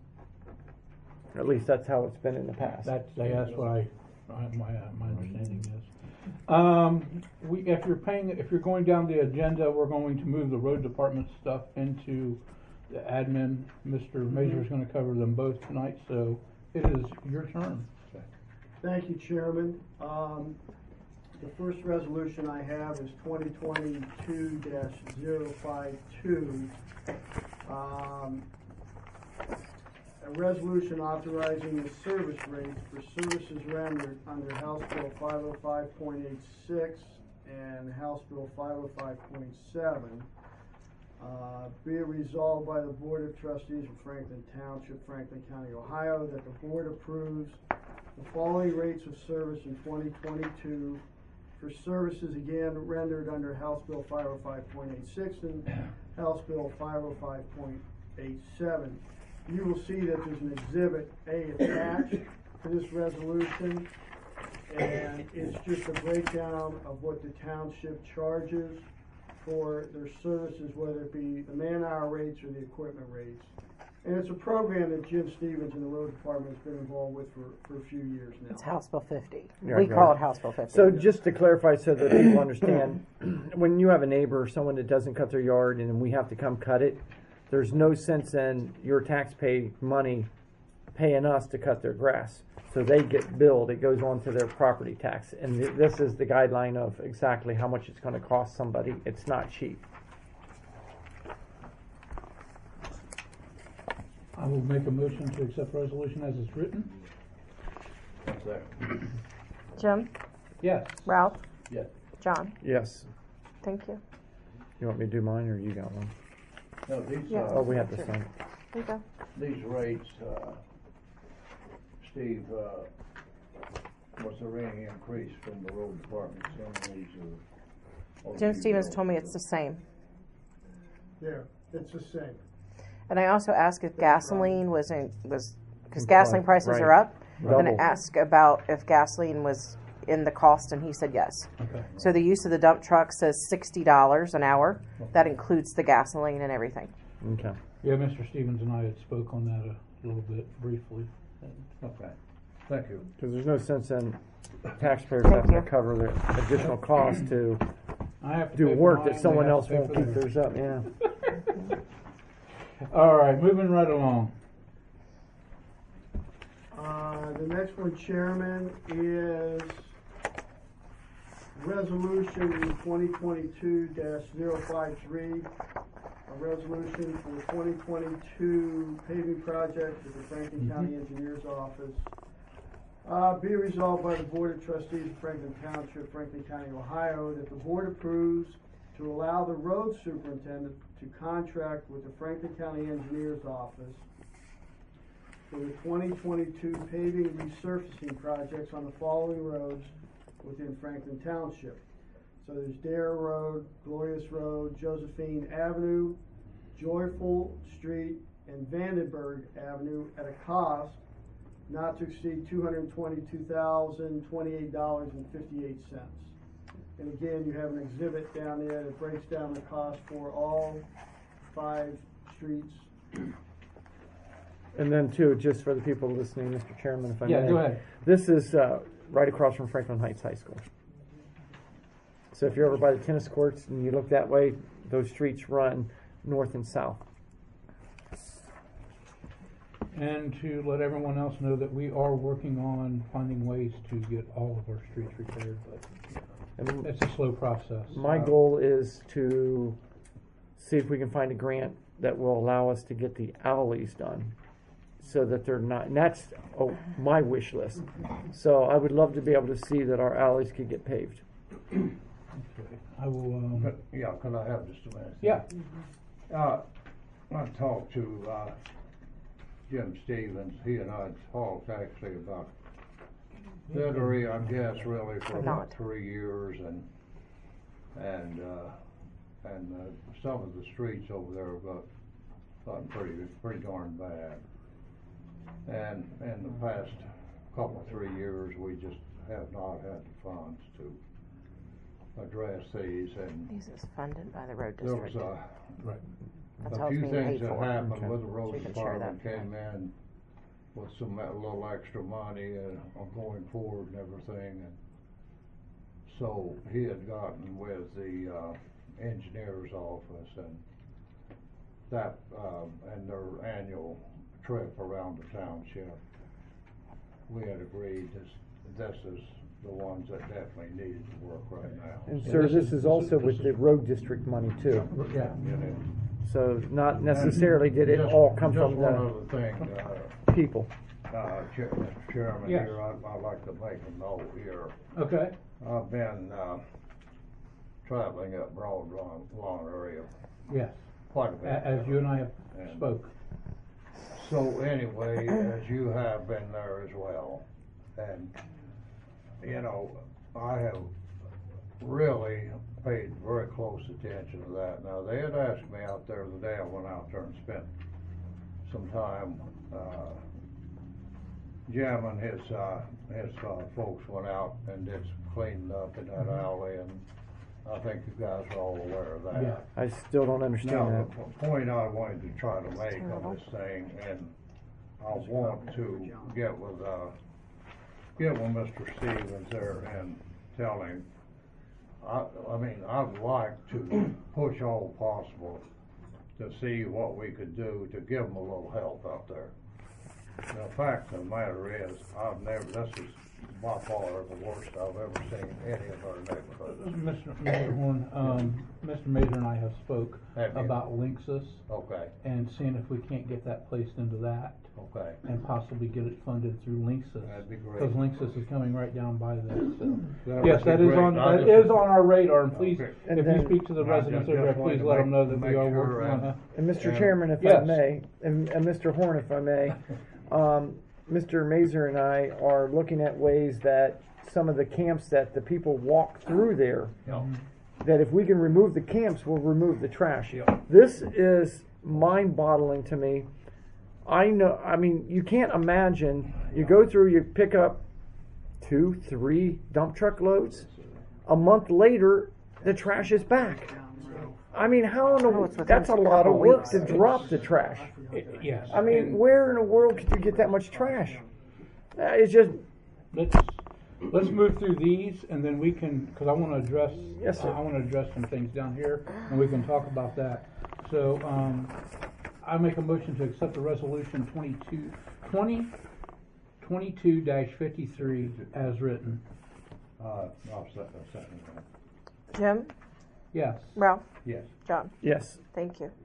Speaker 5: At least that's how it's been in the past.
Speaker 1: That's, that's what I, I- my, uh, my understanding is. Um, we, if you're paying, if you're going down the agenda, we're going to move the road department stuff into the admin. Mister Mazur's gonna cover them both tonight, so it is your turn.
Speaker 11: Thank you, Chairman. Um, the first resolution I have is twenty twenty-two dash zero five two. Um, a resolution authorizing the service rates for services rendered under House Bill five oh five point eight six and House Bill five oh five point seven. Uh, be it resolved by the Board of Trustees of Franklin Township, Franklin County, Ohio, that the Board approves the following rates of service in twenty twenty-two for services again rendered under House Bill five oh five point eight six and House Bill five oh five point eight seven. You will see that there's an Exhibit A attached to this resolution, and it's just a breakdown of what the township charges for their services, whether it be the man-hour rates or the equipment rates. And it's a program that Jim Stevens and the road department has been involved with for, for a few years now.
Speaker 4: It's House Bill fifty.
Speaker 5: Yeah,
Speaker 4: We
Speaker 5: right.
Speaker 4: call it House Bill fifty.
Speaker 5: So just to clarify so that people understand, when you have a neighbor or someone that doesn't cut their yard and we have to come cut it, there's no sense in your tax pay money paying us to cut their grass. So they get billed, it goes on to their property tax. And th- this is the guideline of exactly how much it's gonna cost somebody. It's not cheap.
Speaker 1: I will make a motion to accept resolution as it's written.
Speaker 4: Jim?
Speaker 1: Yes.
Speaker 4: Ralph?
Speaker 6: Yes.
Speaker 4: John?
Speaker 5: Yes.
Speaker 4: Thank you.
Speaker 5: You want me to do mine or you got one?
Speaker 6: No, these,
Speaker 4: Yeah.
Speaker 5: Oh,
Speaker 6: uh,
Speaker 5: we have to sign it.
Speaker 4: There you go.
Speaker 6: these rates, uh, Steve, uh, was there any increase from the road department? Some of these are. or
Speaker 4: Jim
Speaker 6: these
Speaker 4: Stevens
Speaker 6: are-
Speaker 4: told me it's the same.
Speaker 11: There, it's the same.
Speaker 4: And I also asked if gasoline was in, was, because
Speaker 5: Right,
Speaker 4: gasoline prices
Speaker 5: right.
Speaker 4: are up. I'm going
Speaker 5: Double.
Speaker 4: to ask about if gasoline was in the cost, and he said yes.
Speaker 1: Okay.
Speaker 4: So the use of the dump truck says sixty dollars an hour. That includes the gasoline and everything.
Speaker 5: Okay.
Speaker 1: Yeah, Mister Stevens and I had spoke on that a little bit briefly.
Speaker 6: Okay, thank you.
Speaker 5: Because there's no sense in taxpayers
Speaker 4: Thank
Speaker 5: having
Speaker 4: you.
Speaker 5: to cover the additional cost to
Speaker 1: I have to
Speaker 5: do
Speaker 1: pay for
Speaker 5: work
Speaker 1: mine,
Speaker 5: that
Speaker 1: they
Speaker 5: someone
Speaker 1: have
Speaker 5: else
Speaker 1: to pay
Speaker 5: won't
Speaker 1: for
Speaker 5: keep
Speaker 1: theirs.
Speaker 5: theirs up, yeah.
Speaker 1: All right, moving right along.
Speaker 11: Uh, the next one, Chairman, is Resolution twenty twenty-two dash zero five three, a resolution for the twenty twenty-two paving project with the Franklin County Engineers Office. Uh, be resolved by the Board of Trustees of Franklin Township, Franklin County, Ohio, that the board approves to allow the road superintendent to contract with the Franklin County Engineers Office for the twenty twenty-two paving resurfacing projects on the following roads within Franklin Township. So there's Dare Road, Glorious Road, Josephine Avenue, Joyful Street, and Vandenberg Avenue at a cost not to exceed two hundred twenty-two thousand twenty-eight dollars and fifty-eight cents. And again, you have an exhibit down there that breaks down the cost for all five streets.
Speaker 5: And then too, just for the people listening, Mister Chairman, if I may.
Speaker 1: Yeah, go ahead.
Speaker 5: This is uh, right across from Franklin Heights High School. So if you're over by the tennis courts and you look that way, those streets run north and south.
Speaker 1: And to let everyone else know that we are working on finding ways to get all of our streets repaired, but
Speaker 5: And
Speaker 1: it's a slow process.
Speaker 5: my
Speaker 1: Uh,
Speaker 5: goal is to see if we can find a grant that will allow us to get the alleys done, so that they're not. And that's oh, my wish list. So I would love to be able to see that our alleys could get paved.
Speaker 1: okay. I will, um,
Speaker 6: But, yeah, can I have just a minute?
Speaker 1: yeah,
Speaker 6: Uh, I talked to, uh, Jim Stevens, he and I talked actually about Federer, I guess, really for about
Speaker 4: Not.
Speaker 6: three years and, and, uh, and, uh, some of the streets over there have got, gotten pretty, pretty darn bad. And in the past couple, three years, we just have not had the funds to address these, and
Speaker 4: This is funded by the road
Speaker 6: there was
Speaker 4: district.
Speaker 6: a,
Speaker 1: right.
Speaker 4: That's
Speaker 6: a
Speaker 4: how it's
Speaker 6: few
Speaker 4: being
Speaker 6: things
Speaker 4: paid
Speaker 6: that
Speaker 4: for.
Speaker 6: happened
Speaker 5: Okay.
Speaker 6: with the road
Speaker 4: So you can share
Speaker 6: department
Speaker 4: that.
Speaker 6: came in with some, a little extra money and on going forward and everything, and so he had gotten with the, uh, engineer's office and that, um, and their annual trip around the township. We had agreed this, this is the ones that definitely needed to work right now.
Speaker 5: And
Speaker 1: Yeah,
Speaker 5: sir,
Speaker 1: this
Speaker 5: this
Speaker 1: is-
Speaker 5: is also with the road district money too.
Speaker 1: Yeah.
Speaker 6: You know.
Speaker 5: So not necessarily did it
Speaker 6: Just-
Speaker 5: all come from
Speaker 6: Just one
Speaker 5: the
Speaker 6: other thing, uh,
Speaker 5: people.
Speaker 6: Uh, Chair- Mister Chairman,
Speaker 1: Yes.
Speaker 6: here, I'd, I'd like to make a note here.
Speaker 1: Okay,
Speaker 6: I've been, uh, traveling up Broad Lawn, Lawn area
Speaker 1: yes,
Speaker 6: quite a
Speaker 1: A-
Speaker 6: bit.
Speaker 1: as you and I have
Speaker 6: And
Speaker 1: spoke.
Speaker 6: So anyway, as you have been there as well, and, you know, I have really paid very close attention to that. Now, they had asked me out there the day I went out there and spent some time, uh, Jim and his, uh, his, uh, folks went out and did some cleaning up in that alley, and I think you guys are all aware of that.
Speaker 1: Yeah.
Speaker 5: I still don't understand
Speaker 6: Now,
Speaker 5: that.
Speaker 6: the p- point I wanted to try to make on this thing, and I want to get with, uh, get with Mister Stevens there and tell him, I, I mean, I'd like to push all possible to see what we could do to give them a little help out there. The fact of the matter is, I've never, this is by far the worst I've ever seen in any of our neighborhoods.
Speaker 1: Mister Mister Horn, um, Mister Mazur and I have spoke
Speaker 6: Have you?
Speaker 1: about Linksys
Speaker 6: Okay,
Speaker 1: and seeing if we can't get that placed into that
Speaker 6: okay.
Speaker 1: and possibly get it funded through Linksys.
Speaker 6: That'd be great.
Speaker 1: Because Linksys is coming right down by that, so.
Speaker 6: That
Speaker 1: Yes,
Speaker 6: would be
Speaker 1: that is
Speaker 6: great.
Speaker 1: on,
Speaker 6: I
Speaker 1: that
Speaker 6: just-
Speaker 1: is on our radar, and please,
Speaker 6: Okay.
Speaker 5: And
Speaker 1: if you
Speaker 5: then-
Speaker 1: speak to the
Speaker 6: I
Speaker 1: residents
Speaker 6: just-
Speaker 1: over there,
Speaker 6: just wanted
Speaker 1: please
Speaker 6: to
Speaker 1: let them
Speaker 6: make-
Speaker 1: know that we
Speaker 6: make
Speaker 1: are
Speaker 6: sure,
Speaker 1: working on
Speaker 6: uh,
Speaker 1: that.
Speaker 5: And Mister
Speaker 6: Yeah.
Speaker 5: Chairman, if I
Speaker 1: Yes.
Speaker 5: may, and, and Mister Horn, if I may, um, Mister Mazur and I are looking at ways that some of the camps that the people walk through there,
Speaker 6: Yeah.
Speaker 5: that if we can remove the camps, we'll remove the trash.
Speaker 6: Yeah.
Speaker 5: This is mind-boggling to me. I know, I mean, you can't imagine, you go through, you pick up two, three dump truck loads, a month later, the trash is back. I mean, how in the,
Speaker 4: Oh, it's within
Speaker 5: that's a
Speaker 4: a
Speaker 5: lot of
Speaker 4: couple
Speaker 5: work
Speaker 4: weeks.
Speaker 5: to drop the trash.
Speaker 1: It- Yes.
Speaker 5: I mean,
Speaker 1: and
Speaker 5: where in the world could you get that much trash? Uh, It's just,
Speaker 1: Let's, let's move through these, and then we can, because I want to address,
Speaker 5: Yes, sir.
Speaker 1: I want to address some things down here, and we can talk about that. So, um, I make a motion to accept the resolution twenty-two, twenty, twenty-two dash fifty-three as written.
Speaker 6: Uh, I'll second, I'll second that.
Speaker 4: Jim,
Speaker 1: Yes.
Speaker 4: Ralph,
Speaker 6: Yes.
Speaker 4: John,
Speaker 5: yes.
Speaker 4: thank you.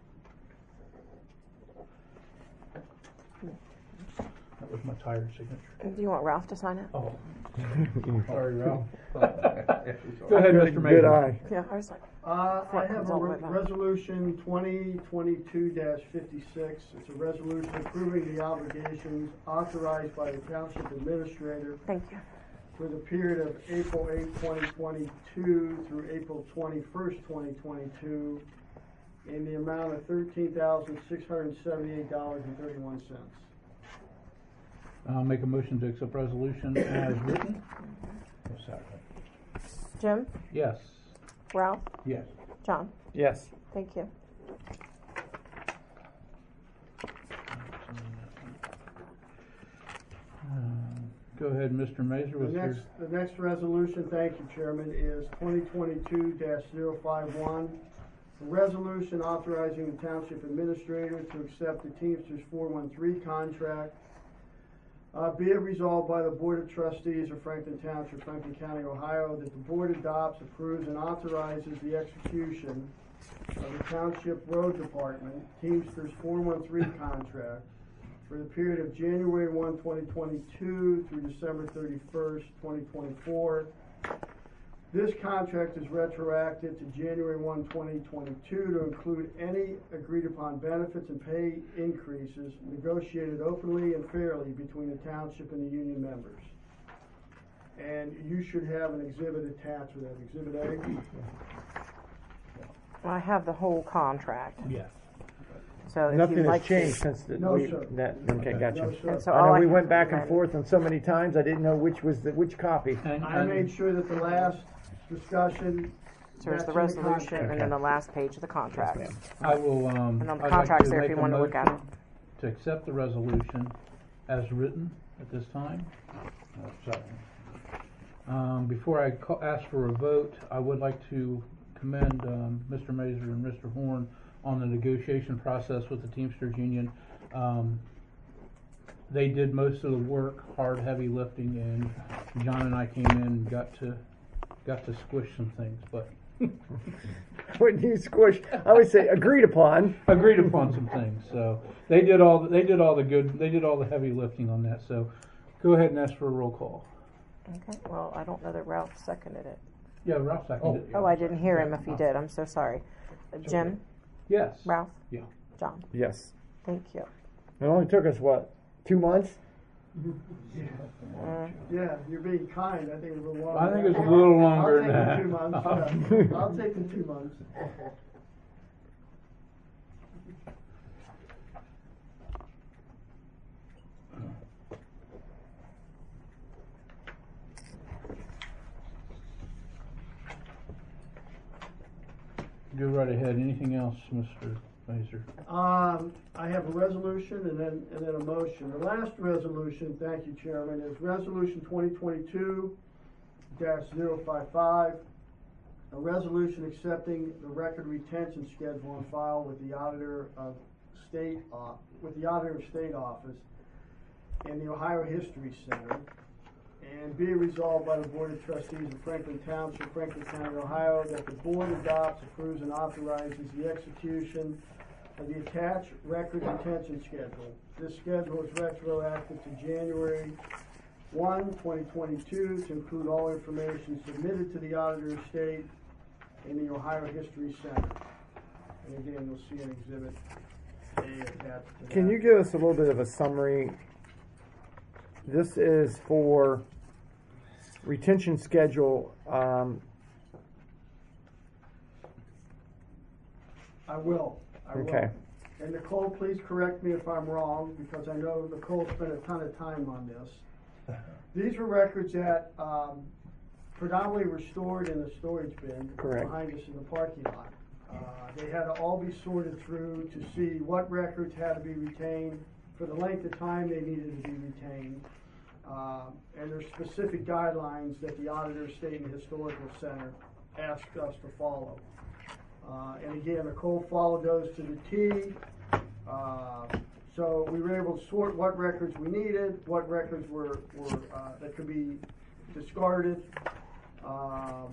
Speaker 1: That was my tired signature.
Speaker 4: Do you want Ralph to sign it?
Speaker 1: Oh. Sorry, Ralph. Go ahead, Mister
Speaker 5: Good,
Speaker 1: Mayor.
Speaker 5: good eye.
Speaker 4: Yeah, I was like,
Speaker 11: Uh, I
Speaker 4: Front
Speaker 11: have
Speaker 4: comes
Speaker 11: a
Speaker 4: all the
Speaker 11: re-
Speaker 4: way back.
Speaker 11: resolution twenty twenty-two fifty-six. It's a resolution approving the obligations authorized by the township administrator
Speaker 4: thank you.
Speaker 11: for the period of April eighth, twenty twenty-two through April twenty-first, twenty twenty-two in the amount of thirteen thousand six hundred seventy-eight dollars and thirty-one cents.
Speaker 1: I'll make a motion to accept resolution as written.
Speaker 6: Second.
Speaker 4: Jim,
Speaker 1: Yes.
Speaker 4: Ralph,
Speaker 1: Yes.
Speaker 4: John,
Speaker 5: Yes.
Speaker 4: thank you.
Speaker 1: Um, Go ahead, Mister Mazur,
Speaker 11: The
Speaker 1: with your,
Speaker 11: next, the next resolution, thank you, Chairman, is twenty twenty-two 51 A resolution authorizing the township administrator to accept the Teamsters four one three contract. Uh, be it resolved by the Board of Trustees of Franklin Township, Franklin County, Ohio, that the Board adopts, approves, and authorizes the execution of the Township Road Department Teamsters four one three contract for the period of January first, twenty twenty-two through December thirty-first, twenty twenty-four. This contract is retroactive to January first, twenty twenty-two to include any agreed upon benefits and pay increases negotiated openly and fairly between the township and the union members. And you should have an exhibit attached with that, Exhibit A.
Speaker 4: I have the whole contract,
Speaker 1: yes.
Speaker 4: so if
Speaker 5: Nothing
Speaker 4: you'd
Speaker 5: has
Speaker 4: like
Speaker 5: changed
Speaker 4: to.
Speaker 5: since the,
Speaker 11: No,
Speaker 5: we,
Speaker 11: sir.
Speaker 5: that, okay, gotcha.
Speaker 11: No, sir.
Speaker 4: And so
Speaker 5: I
Speaker 4: all
Speaker 5: know
Speaker 4: I
Speaker 5: we
Speaker 4: have
Speaker 5: went
Speaker 4: to
Speaker 5: back and
Speaker 4: write-
Speaker 5: forth on so many times, I didn't know which was the, which copy.
Speaker 1: And,
Speaker 11: I
Speaker 1: and-
Speaker 11: made sure that the last discussion.
Speaker 4: So there's
Speaker 11: that's
Speaker 4: the
Speaker 11: in
Speaker 4: resolution
Speaker 11: contract.
Speaker 4: and then the last page of the contract.
Speaker 5: ma'am.
Speaker 1: I will, um.
Speaker 4: And on the
Speaker 1: I'd like
Speaker 4: contract's
Speaker 1: to
Speaker 4: there if
Speaker 1: make
Speaker 4: you
Speaker 1: a
Speaker 4: want to look at it.
Speaker 1: motion To accept the resolution as written at this time.
Speaker 6: Uh, Second.
Speaker 1: Um, before I ca- ask for a vote, I would like to commend, um, Mister Mazur and Mister Horn on the negotiation process with the Teamsters Union. Um, they did most of the work, hard, heavy lifting, and John and I came in and got to, got to squish some things, but
Speaker 5: When you squish, I always say agreed upon.
Speaker 1: agreed upon some things. So they did all, the- they did all the good, they did all the heavy lifting on that. So go ahead and ask for a roll call.
Speaker 4: Okay, well, I don't know that Ralph seconded it.
Speaker 1: Yeah, Ralph seconded it.
Speaker 4: Oh, I didn't hear him if he did, I'm so sorry. Uh, Jim,
Speaker 1: Yes.
Speaker 4: Ralph,
Speaker 1: Yeah.
Speaker 4: John,
Speaker 5: Yes.
Speaker 4: thank you.
Speaker 5: It only took us, what, two months?
Speaker 4: Uh,
Speaker 11: Yeah, you're being kind, I think it's a little longer.
Speaker 1: I think it's a little longer than
Speaker 11: I'll
Speaker 1: that.
Speaker 11: take the two months, yeah. I'll take the two months.
Speaker 1: Go right ahead. Anything else, Mister Mazur?
Speaker 11: Um, I have a resolution and then, and then a motion. The last resolution, thank you, Chairman, is Resolution twenty twenty-two 55 a resolution accepting the record retention schedule on file with the Auditor of State, uh, with the Auditor of State Office. in the Ohio History Center. And be it resolved by the Board of Trustees of Franklin Township, Franklin County, Ohio, that the board adopts, approves, and authorizes the execution of the attached record retention schedule. This schedule is retroactive to January first, twenty twenty-two, to include all information submitted to the auditor of state in the Ohio History Center. And again, you'll see an exhibit A attached to that.
Speaker 5: Can you give us a little bit of a summary? This is for retention schedule. Um,
Speaker 11: I will. I will.
Speaker 5: Okay.
Speaker 11: And Nicole, please correct me if I'm wrong, because I know Nicole spent a ton of time on this. These were records that um, predominantly were stored in the storage bin
Speaker 5: Correct.
Speaker 11: behind us in the parking lot. Uh, they had to all be sorted through to see what records had to be retained for the length of time they needed to be retained. Uh, and there's specific guidelines that the Auditor State and Historical Center asked us to follow. Uh, and again, Nicole followed those to the T. Uh, so we were able to sort what records we needed, what records were, were uh, that could be discarded. Um,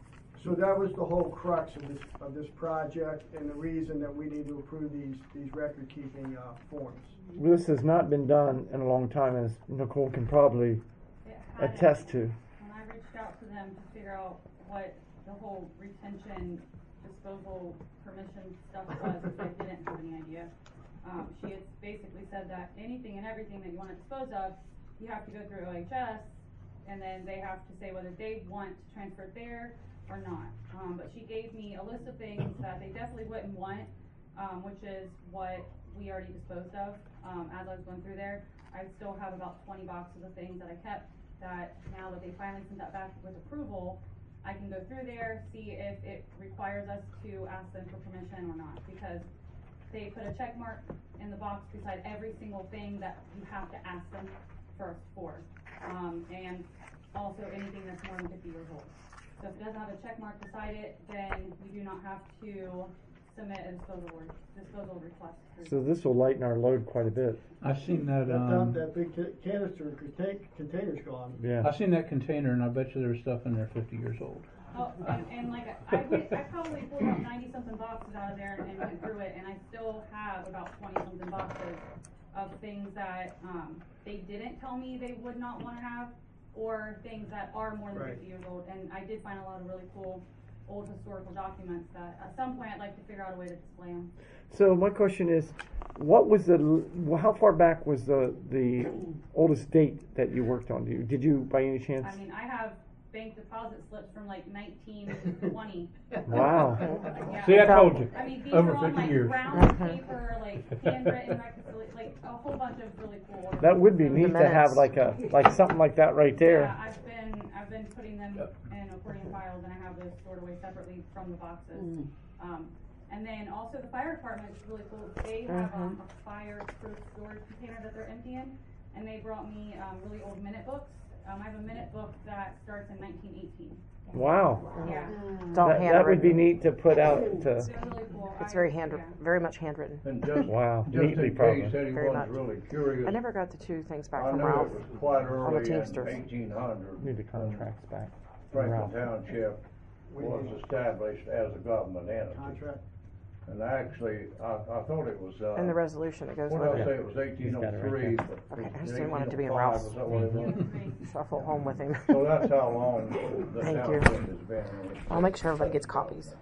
Speaker 11: so that was the whole crux of this of this project, and the reason that we need to approve these these record keeping uh, forms.
Speaker 5: this has not been done in a long time, as Nicole can probably attest to.
Speaker 12: When I reached out to them to figure out what the whole retention disposal permission stuff was, because I didn't have any idea. Um, she had basically said that anything and everything that you want to dispose of, you have to go through O H S, and then they have to say whether they want to transfer it there or not. Um, but she gave me a list of things that they definitely wouldn't want, um, which is what we already disposed of. Um, as I was going through there, I still have about twenty boxes of things that I kept, that now that they finally sent that back with approval, I can go through there, see if it requires us to ask them for permission or not, because they put a check mark in the box beside every single thing that you have to ask them first for. Um, and also anything that's more than fifty years old. So if it doesn't have a check mark beside it, then you do not have to submit a disposal, or, disposal request.
Speaker 5: So this will lighten our load quite a bit.
Speaker 1: I've seen that,
Speaker 11: That,
Speaker 1: um,
Speaker 11: dump- that big ca- canister contain- container's gone.
Speaker 5: Yeah.
Speaker 1: I've seen that container, and I bet you there's stuff in there fifty years old.
Speaker 12: Oh, and, and like, I, went, I probably pulled out ninety something boxes out of there and went through it, and I still have about twenty something boxes of things that, um, they didn't tell me they would not wanna have, or things that are more than
Speaker 11: Right.
Speaker 12: fifty years old. And I did find a lot of really cool old historical documents that at some point I'd like to figure out a way to display them.
Speaker 5: So my question is, what was the, l- how far back was the, the oldest date that you worked on? Did you, did you by any chance?
Speaker 12: I mean, I have bank deposit slips from like nineteen twenty.
Speaker 5: Wow.
Speaker 12: Yeah.
Speaker 1: See, I told you,
Speaker 12: I mean, these
Speaker 1: over
Speaker 12: are on
Speaker 1: fifty
Speaker 12: like
Speaker 1: years.
Speaker 12: brown paper, like handwritten reconciliation, like a whole bunch of really cool.
Speaker 5: That would be neat to have
Speaker 4: minutes.
Speaker 5: like a, like something like that right there.
Speaker 12: Yeah, I've been, I've been putting them in accordion files, and I have those stored away separately from the boxes. Um, and then also the fire department is really cool. They have um, a fireproof storage container that they're emptying, and they brought me um, really old minute books. Um, I have a minute book that starts in nineteen eighteen.
Speaker 5: Wow.
Speaker 12: Yeah.
Speaker 4: It's all
Speaker 5: That, that would be
Speaker 4: handwritten.
Speaker 5: neat to put out to,
Speaker 12: They're really cool.
Speaker 4: It's
Speaker 12: I-
Speaker 4: very hand,
Speaker 12: yeah.
Speaker 4: very much handwritten.
Speaker 6: And just,
Speaker 5: wow,
Speaker 6: just
Speaker 5: neatly
Speaker 6: in
Speaker 5: probably.
Speaker 6: case
Speaker 4: Very
Speaker 6: anyone's
Speaker 4: much.
Speaker 6: really curious,
Speaker 4: I never got the two things back
Speaker 6: I
Speaker 4: from
Speaker 6: know
Speaker 4: Ralph.
Speaker 6: it was quite
Speaker 4: on the
Speaker 6: early in
Speaker 4: Teamsters.
Speaker 6: eighteen hundred.
Speaker 5: Need the contracts back.
Speaker 6: Franklin
Speaker 5: Ralph.
Speaker 6: Township was established as a government entity.
Speaker 11: Contract.
Speaker 6: And actually, I, I thought it was, uh,
Speaker 4: And the resolution that goes
Speaker 6: what
Speaker 4: with
Speaker 6: did I say,
Speaker 4: it.
Speaker 6: it was eighteen oh
Speaker 5: got it right
Speaker 6: three,
Speaker 5: there.
Speaker 6: but.
Speaker 4: Okay,
Speaker 6: it
Speaker 4: I
Speaker 6: was
Speaker 4: just didn't want it to be in
Speaker 6: eighteen oh five,
Speaker 4: Ralph's.
Speaker 6: is that what it was?
Speaker 4: So I flew home with him.
Speaker 6: So that's how long the
Speaker 4: Thank you.
Speaker 6: township has been.
Speaker 4: I'll make sure everybody gets copies.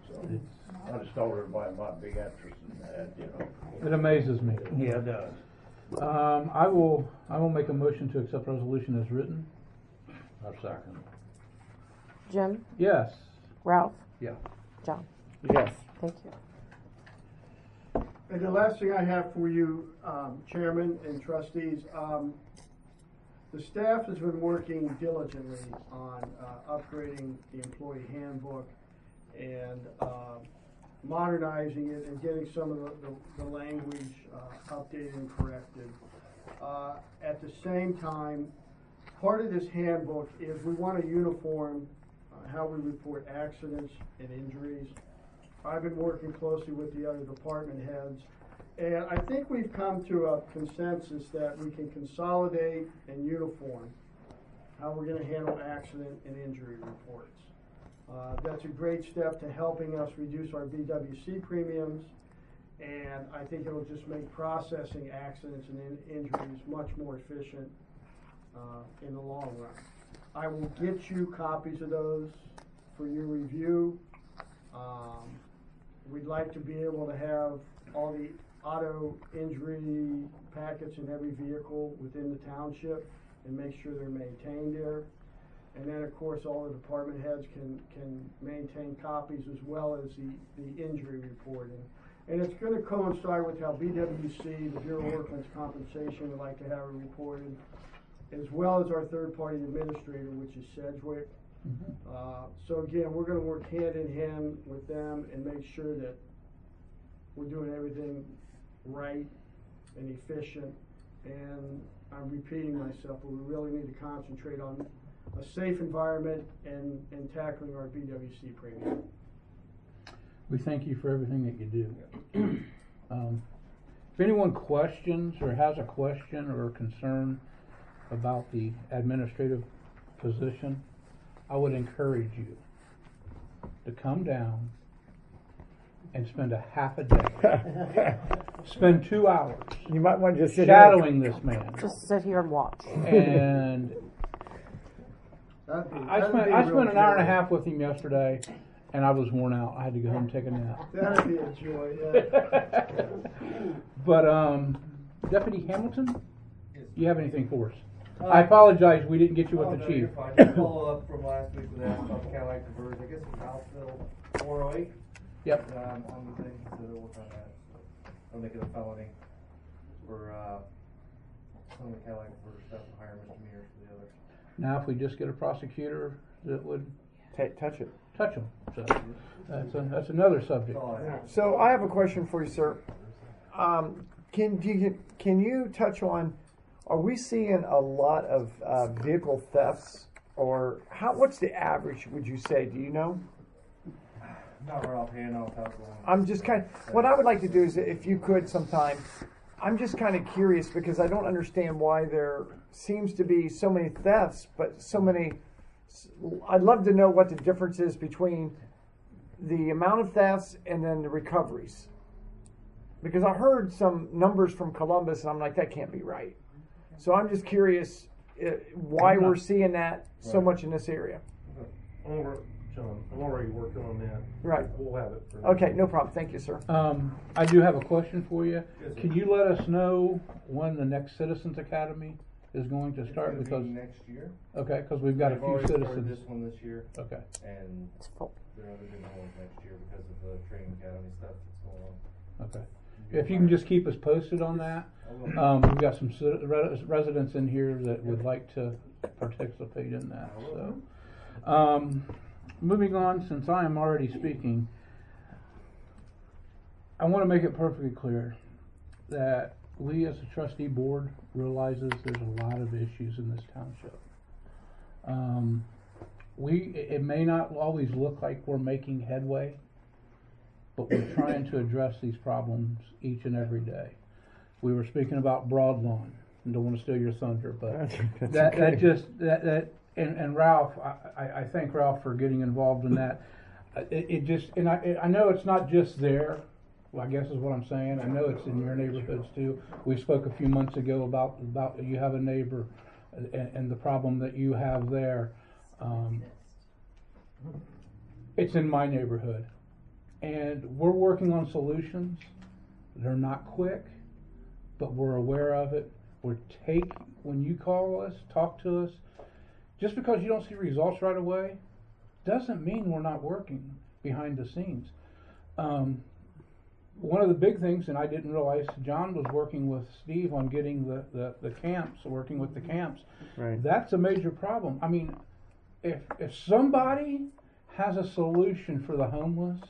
Speaker 6: I just thought everybody might be interested in that, you know.
Speaker 1: It amazes me.
Speaker 6: Yeah, it does.
Speaker 1: Um, I will, I will make a motion to accept resolution as written.
Speaker 6: I second.
Speaker 4: Jim,
Speaker 1: Yes.
Speaker 4: Ralph,
Speaker 1: Yeah.
Speaker 4: John,
Speaker 5: Yes.
Speaker 4: thank you.
Speaker 11: And the last thing I have for you, um, Chairman and trustees, um, the staff has been working diligently on uh, upgrading the employee handbook and uh, modernizing it and getting some of the, the, the language uh, updated and corrected. Uh, at the same time, part of this handbook is we want to uniform uh, how we report accidents and injuries. I've been working closely with the other department heads, And I think we've come to a consensus that we can consolidate and uniform how we're gonna handle accident and injury reports. Uh, that's a great step to helping us reduce our B W C premiums, and I think it'll just make processing accidents and in- injuries much more efficient uh, in the long run. I will get you copies of those for your review. Um, we'd like to be able to have all the auto injury packets in every vehicle within the township and make sure they're maintained there. And then, of course, all the department heads can, can maintain copies as well as the, the injury reporting. And it's going to coincide with how B W C, the Bureau of Workmen's Compensation, would like to have it reported, as well as our third-party administrator, which is Sedgwick. Mm-hmm. Uh, so again, we're going to work hand in hand with them and make sure that we're doing everything right and efficient. And I'm repeating myself, but we really need to concentrate on a safe environment and, and tackling our B W C premium.
Speaker 1: We thank you for everything that you do. um, if anyone questions or has a question or a concern about the administrative position, I would encourage you to come down and spend a half a day. Spend two hours.
Speaker 5: You might want to just sit
Speaker 1: shadowing
Speaker 5: here.
Speaker 1: this man.
Speaker 4: Just sit here and watch.
Speaker 1: And
Speaker 11: That'd be,
Speaker 1: I
Speaker 11: that'd
Speaker 1: spent
Speaker 11: be
Speaker 1: I
Speaker 11: a
Speaker 1: spent
Speaker 11: real
Speaker 1: an hour and a
Speaker 11: joy.
Speaker 1: half with him yesterday, and I was worn out. I had to go home and take a nap.
Speaker 11: That'd be a joy, yeah.
Speaker 1: But um, Deputy Hamilton, you have anything for us? I apologize, we didn't get you with
Speaker 13: Oh,
Speaker 1: the
Speaker 13: no,
Speaker 1: chief.
Speaker 13: you're fine. Just follow up from last week with that about the Cadillac conversion. I guess it's House Bill four oh eight.
Speaker 1: Yep.
Speaker 13: Um, on the thing, so they'll work on that. They'll make it a felony for uh, some of the Cadillac converter stuff and higher misdemeanors for the others.
Speaker 1: Now, if we just get a prosecutor that would
Speaker 5: Take, touch it.
Speaker 1: touch them, so that's a, that's another subject.
Speaker 5: So I have a question for you, sir. Um, can do you, can you touch on? Are we seeing a lot of uh, vehicle thefts, or how? What's the average? Would you say? Do you know?
Speaker 13: Not right offhand, I'll talk to them.
Speaker 5: I'm just kind of, what I would like to do is, if you could sometime, I'm just kind of curious because I don't understand why there seems to be so many thefts, but so many. I'd love to know what the difference is between the amount of thefts and then the recoveries. Because I heard some numbers from Columbus and I'm like, that can't be right. So I'm just curious uh, why we're seeing that so
Speaker 10: Right.
Speaker 5: much in this area.
Speaker 10: I'm already, John, I'm already working on that.
Speaker 5: Right.
Speaker 10: We'll have it. For
Speaker 5: Okay, no problem. Thank you, sir.
Speaker 1: Um, I do have a question for you.
Speaker 13: Yes, sir.
Speaker 1: Can you let us know when the next Citizens Academy is going to
Speaker 13: It's
Speaker 1: start?
Speaker 13: gonna be
Speaker 1: Because
Speaker 13: next year.
Speaker 1: okay, because we've got a
Speaker 13: They've
Speaker 1: few
Speaker 13: already started
Speaker 1: citizens.
Speaker 13: this one this year,
Speaker 1: Okay.
Speaker 13: and
Speaker 4: It's full.
Speaker 13: they're other doing one next year because of the training academy stuff that's going on.
Speaker 1: Okay. If you can just keep us posted on that.
Speaker 13: I will.
Speaker 1: Um, we've got some ci- re- residents in here that would like to participate in that. So, um, moving on, since I am already speaking, I want to make it perfectly clear that we as a trustee board realizes there's a lot of issues in this township. Um, we, it may not always look like we're making headway, but we're trying to address these problems each and every day. We were speaking about Broad Lawn, and don't want to steal your thunder, but
Speaker 5: That's
Speaker 1: that,
Speaker 5: okay.
Speaker 1: that just, that, that, and, and Ralph, I, I, I thank Ralph for getting involved in that. Uh, It, it just, and I, I know it's not just there, well, I guess is what I'm saying. I know it's in your neighborhoods too. We spoke a few months ago about, about you have a neighbor and, and the problem that you have there. Um, it's in my neighborhood. And we're working on solutions. They're not quick, but we're aware of it. We're take, when you call us, talk to us, just because you don't see results right away, doesn't mean we're not working behind the scenes. Um, one of the big things, and I didn't realize, John was working with Steve on getting the, the, the camps, working with the camps.
Speaker 5: Right.
Speaker 1: That's a major problem. I mean, if if somebody has a solution for the homeless,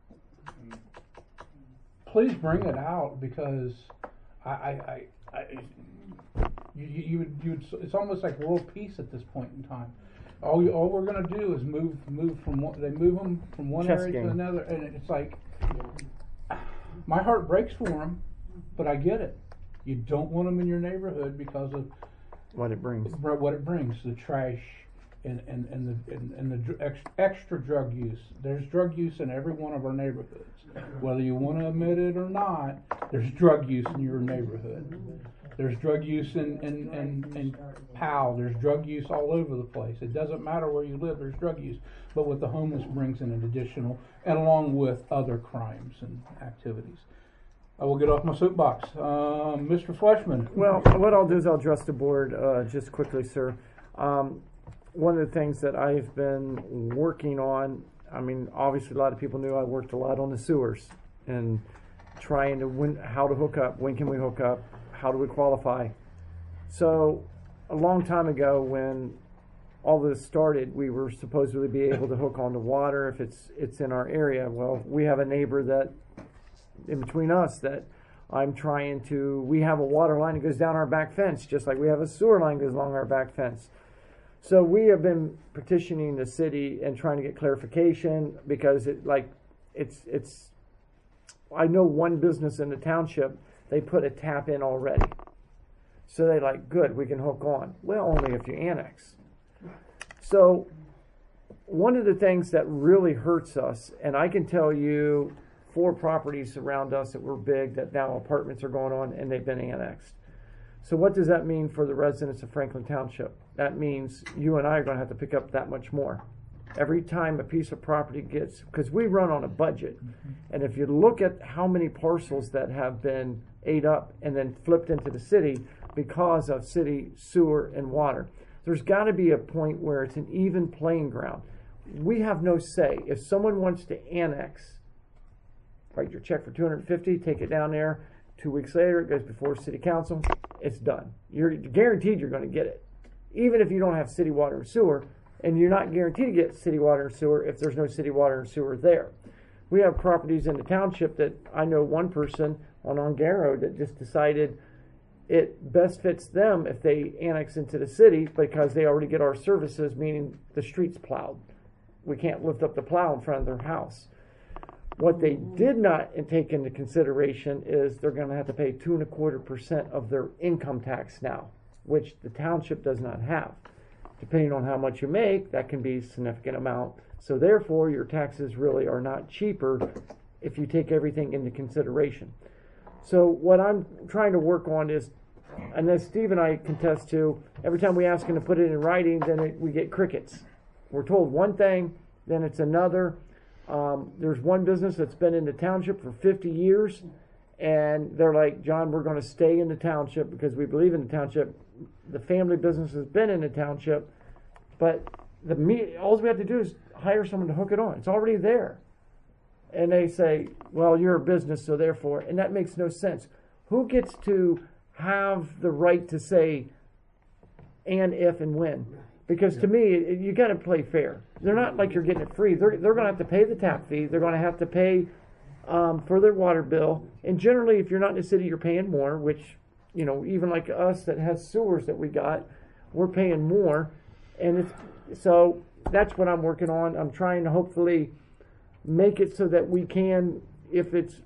Speaker 1: please bring it out, because I, I, I, I you, you would, you would, it's almost like world peace at this point in time. All you, all we're gonna do is move, move from one, they move them from one
Speaker 5: Chess
Speaker 1: area
Speaker 5: game.
Speaker 1: to another, and it's like, my heart breaks for them, but I get it. You don't want them in your neighborhood because of
Speaker 5: What it brings.
Speaker 1: what it brings, the trash and, and, and the, and, and the dr- ex- extra drug use. There's drug use in every one of our neighborhoods. Whether you want to admit it or not, there's drug use in your neighborhood. There's drug use in, in, in, in Powell. There's drug use all over the place. It doesn't matter where you live, there's drug use. But what the homeless brings in an additional, and along with other crimes and activities. I will get off my soapbox. Um, Mister Fleshman.
Speaker 5: Well, what I'll do is I'll address the board uh, just quickly, sir. Um, one of the things that I've been working on, I mean, obviously a lot of people knew I worked a lot on the sewers and trying to when, how to hook up, when can we hook up, how do we qualify. So a long time ago when all this started, we were supposedly be able to hook onto water if it's it's in our area. Well, we have a neighbor that in between us that I'm trying to, we have a water line that goes down our back fence, just like we have a sewer line that goes along our back fence. So we have been petitioning the city and trying to get clarification because it like, it's, it's, I know one business in the township, they put a tap in already. So they like, good, we can hook on. Well, only if you annex. So one of the things that really hurts us, and I can tell you four properties around us that were big that now apartments are going on and they've been annexed. So what does that mean for the residents of Franklin Township? That means you and I are going to have to pick up that much more. Every time a piece of property gets, because we run on a budget, mm-hmm. and if you look at how many parcels that have been ate up and then flipped into the city because of city sewer and water, there's got to be a point where it's an even playing ground. We have no say. If someone wants to annex, write your check for two hundred fifty, take it down there. Two weeks later, it goes before city council. It's done. You're guaranteed you're going to get it. Even if you don't have city water and sewer, and you're not guaranteed to get city water and sewer if there's no city water and sewer there. We have properties in the township that I know one person on Ongaro that just decided it best fits them if they annex into the city because they already get our services, meaning the streets plowed. We can't lift up the plow in front of their house. What they did not take into consideration is they're going to have to pay two and a quarter percent of their income tax now, which the township does not have. Depending on how much you make, that can be a significant amount. So therefore, your taxes really are not cheaper if you take everything into consideration. So what I'm trying to work on is, and as Steve and I contest to, every time we ask him to put it in writing, then it, we get crickets. We're told one thing, then it's another. Um, there's one business that's been in the township for fifty years, and they're like, John, we're going to stay in the township because we believe in the township. The family business has been in the township, but the me all we have to do is hire someone to hook it on. It's already there. And they say, well, you're a business, so therefore, and that makes no sense. Who gets to have the right to say and if and when? Because to me, you got to play fair. They're not like you're getting it free. They're they're going to have to pay the tap fee. They're going to have to pay um, for their water bill. And generally, if you're not in the city, you're paying more. Which, you know, even like us that has sewers that we got, we're paying more. And it's so that's what I'm working on. I'm trying to hopefully make it so that we can, if it's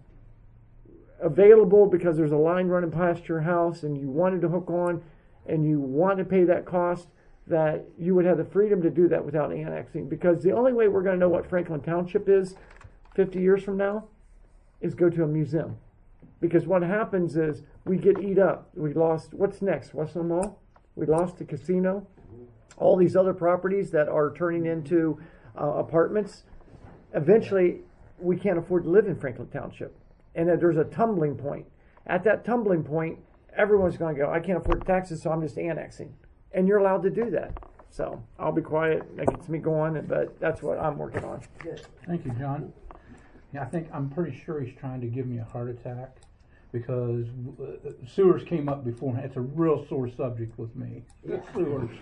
Speaker 5: available, because there's a line running past your house, and you wanted to hook on, and you want to pay that cost, that you would have the freedom to do that without annexing. Because the only way we're going to know what Franklin Township is fifty years from now is go to a museum. Because what happens is we get eat up. We lost, what's next? Westland Mall? We lost the casino. All these other properties that are turning into uh, apartments. Eventually, we can't afford to live in Franklin Township. And uh, there's a tumbling point. At that tumbling point, everyone's going to go, I can't afford taxes, so I'm just annexing. And you're allowed to do that. So I'll be quiet. That gets me going, but that's what I'm working on.
Speaker 2: Good.
Speaker 1: Thank you, John. Yeah, I think I'm pretty sure he's trying to give me a heart attack because uh, sewers came up before. It's a real sore subject with me. Sewers.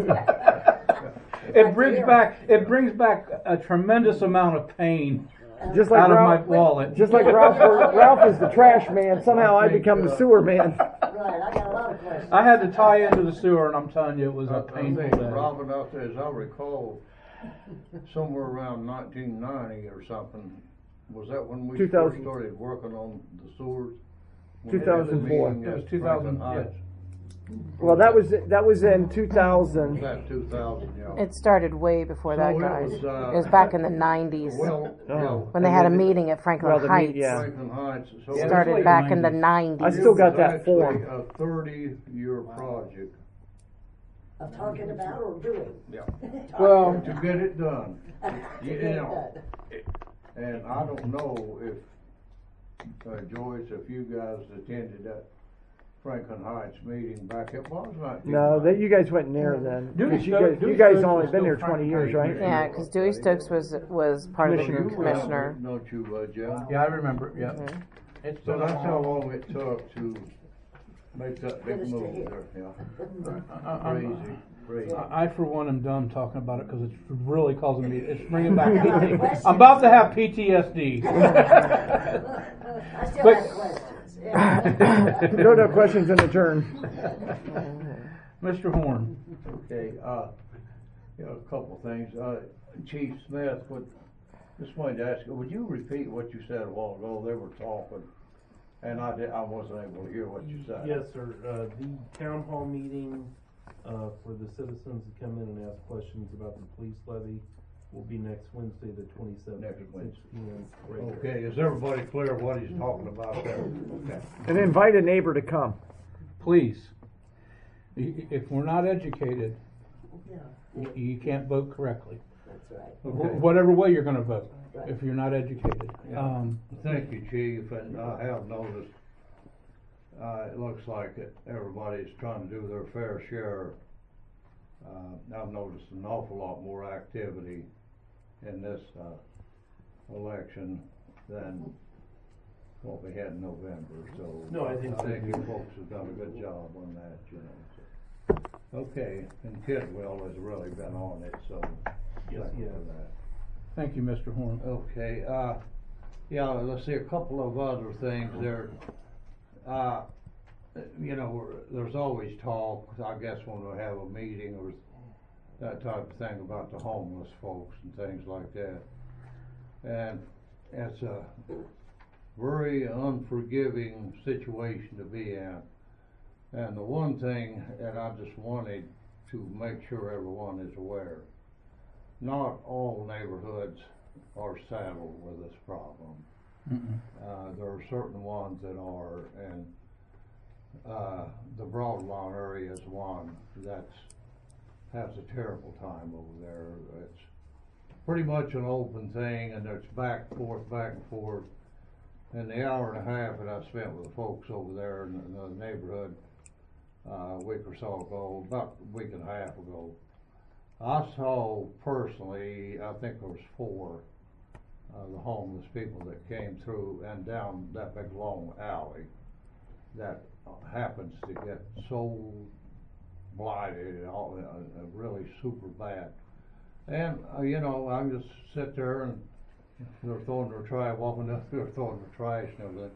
Speaker 1: It brings back it brings back a tremendous amount of pain.
Speaker 5: Just like
Speaker 1: out
Speaker 5: Ralph,
Speaker 1: of my wallet.
Speaker 5: Just like Ralph, Ralph is the trash man. Somehow I become the sewer man.
Speaker 2: Right, I got a lot of questions.
Speaker 1: I had to tie into the sewer, and I'm telling you, it was a painful
Speaker 6: I think
Speaker 1: day.
Speaker 6: Robin out there, as I recall, somewhere around nineteen ninety or something, was that when we
Speaker 5: two thousand
Speaker 6: first started working on the sewers?
Speaker 5: two thousand four.
Speaker 6: Meeting
Speaker 1: It was
Speaker 6: at
Speaker 1: two thousand,
Speaker 6: Franklin Heights.
Speaker 5: Well, that was that was in two thousand.
Speaker 6: Was that two thousand, yeah?
Speaker 4: It started way before
Speaker 6: So
Speaker 4: that,
Speaker 6: it
Speaker 4: guys.
Speaker 6: was, uh,
Speaker 4: It was back in the nineties.
Speaker 6: Well,
Speaker 5: Oh.
Speaker 6: yeah.
Speaker 4: When they had a meeting at Franklin
Speaker 5: Well, the meet-
Speaker 4: Heights.
Speaker 5: yeah.
Speaker 6: Franklin Heights. So
Speaker 1: Yeah,
Speaker 6: it
Speaker 4: Started
Speaker 1: late
Speaker 4: back in the
Speaker 1: nineties.
Speaker 5: I
Speaker 4: nineties.
Speaker 5: still got
Speaker 6: was
Speaker 5: that
Speaker 6: actually
Speaker 5: form.
Speaker 6: a thirty-year project.
Speaker 3: Of talking about or doing?
Speaker 6: Yeah.
Speaker 1: Well,
Speaker 6: To get it done.
Speaker 3: To
Speaker 6: You
Speaker 3: get it
Speaker 6: know,
Speaker 3: done.
Speaker 6: and I don't know if, uh, Joyce, if you guys attended that Franklin Heights meeting back, it was not.
Speaker 5: No, that you guys went near then.
Speaker 1: Dewey
Speaker 5: Because you
Speaker 1: Stokes-
Speaker 5: guys,
Speaker 1: Dewey
Speaker 5: you guys
Speaker 1: Stokes
Speaker 5: only
Speaker 1: was
Speaker 5: been
Speaker 1: still
Speaker 5: here twenty years, right?
Speaker 1: Franklin
Speaker 4: Yeah, because Dewey Stokes was was part of the
Speaker 5: Commissioner.
Speaker 4: commissioner.
Speaker 6: Don't you, uh, Jim?
Speaker 1: yeah, I remember, yeah.
Speaker 4: Mhm.
Speaker 1: It's
Speaker 6: So
Speaker 1: been
Speaker 6: that's
Speaker 1: a
Speaker 6: how
Speaker 1: long-
Speaker 6: long it took to make that big
Speaker 3: Get us to
Speaker 6: move
Speaker 3: here.
Speaker 6: there, yeah.
Speaker 1: I- I- I'm-
Speaker 6: Crazy, crazy.
Speaker 1: I, I, for one, am done talking about it because it's really causing me, it's bringing back P T S D. I'm about to have P T S D.
Speaker 3: I still
Speaker 1: But-
Speaker 3: have questions. Yeah.
Speaker 5: No, no questions in the turn.
Speaker 1: Mister Horn.
Speaker 6: Okay, uh, you know, a couple things. Uh, Chief Smith, would, just wanted to ask you, would you repeat what you said a while ago? They were talking, and I did, I wasn't able to hear what you said.
Speaker 10: Yes, sir. Uh, the town hall meeting, uh, for the citizens to come in and ask questions about the police levy will be next Wednesday, the twenty-seventh.
Speaker 6: Next
Speaker 10: at
Speaker 6: Wednesday.
Speaker 10: six P M right here.
Speaker 6: Okay, is everybody clear what he's talking about there? Okay.
Speaker 5: And invite a neighbor to come.
Speaker 1: Please, I- if we're not educated,
Speaker 3: Yeah,
Speaker 1: y- you can't vote correctly.
Speaker 3: that's right.
Speaker 1: Wh- Whatever way you're gonna vote, if you're not educated.
Speaker 6: Yeah.
Speaker 1: Um,
Speaker 6: Thank you, Chief, and I have noticed, uh, it looks like it, everybody's trying to do their fair share. Uh, I've noticed an awful lot more activity in this, uh, election than what we had in November, so.
Speaker 10: No, I think so.
Speaker 6: I think you folks have done a good job on that, you know, so. Okay, and Kidwell has really been on it, so.
Speaker 10: Yes,
Speaker 6: thank you
Speaker 10: he
Speaker 6: for
Speaker 10: has.
Speaker 6: that.
Speaker 1: Thank you, Mister Horn.
Speaker 6: Okay, uh, yeah, let's see, a couple of other things there. Uh, you know, there's always talk, I guess when we have a meeting or that type of thing about the homeless folks and things like that. And it's a very unforgiving situation to be in. And the one thing that I just wanted to make sure everyone is aware, not all neighborhoods are saddled with this problem.
Speaker 1: Mm-mm.
Speaker 6: Uh, there are certain ones that are, and uh, the Broadlawn area is one that's has a terrible time over there. It's pretty much an open thing, and it's back and forth, back and forth. And the hour and a half that I spent with the folks over there in the, in the neighborhood uh, a week or so ago, about a week and a half ago, I saw personally, I think there was four uh, the homeless people that came through and down that big long alley that happens to get so blighted and all, uh, uh, really super bad. And uh, you know, I just sit there and they're throwing their trash, walking up, they're throwing their trash and everything.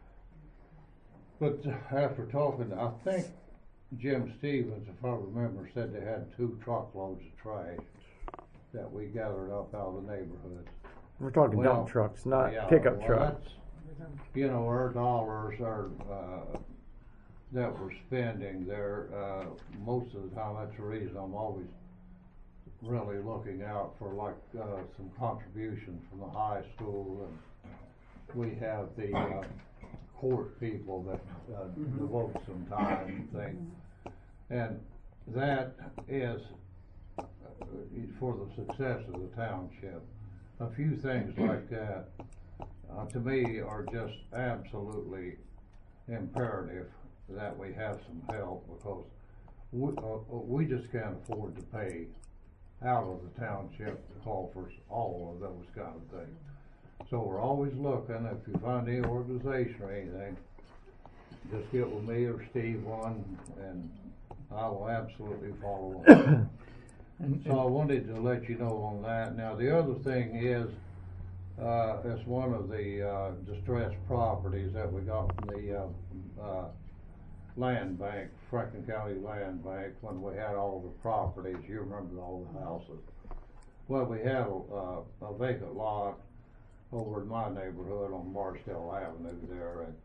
Speaker 6: But after talking, I think Jim Stevens, if I remember, said they had two truckloads of trash that we gathered up out of the neighborhoods.
Speaker 5: We're talking
Speaker 6: Well,
Speaker 5: dump trucks, not
Speaker 6: yeah,
Speaker 5: pickup
Speaker 6: well,
Speaker 5: trucks.
Speaker 6: that's, you know, our dollars are, uh, that we're spending there, uh, most of the time, that's the reason I'm always really looking out for like, uh, some contributions from the high school, and we have the, uh, court people that, uh, devote some time and things. And that is, uh, for the success of the township. A few things like that, uh, to me, are just absolutely imperative that we have some help, because we, uh, we just can't afford to pay out of the township to call for all of those kind of things. So we're always looking, if you find any organization or anything, just get with me or Steve one, and I will absolutely follow up.
Speaker 1: And,
Speaker 6: So I wanted to let you know on that. Now, the other thing is, uh, it's one of the, uh, distressed properties that we got from the, uh, uh, land bank, Franklin County Land Bank, when we had all the properties, you remember all the houses. Well, we had a, uh, a vacant lot over in my neighborhood on Marsdale Avenue there, and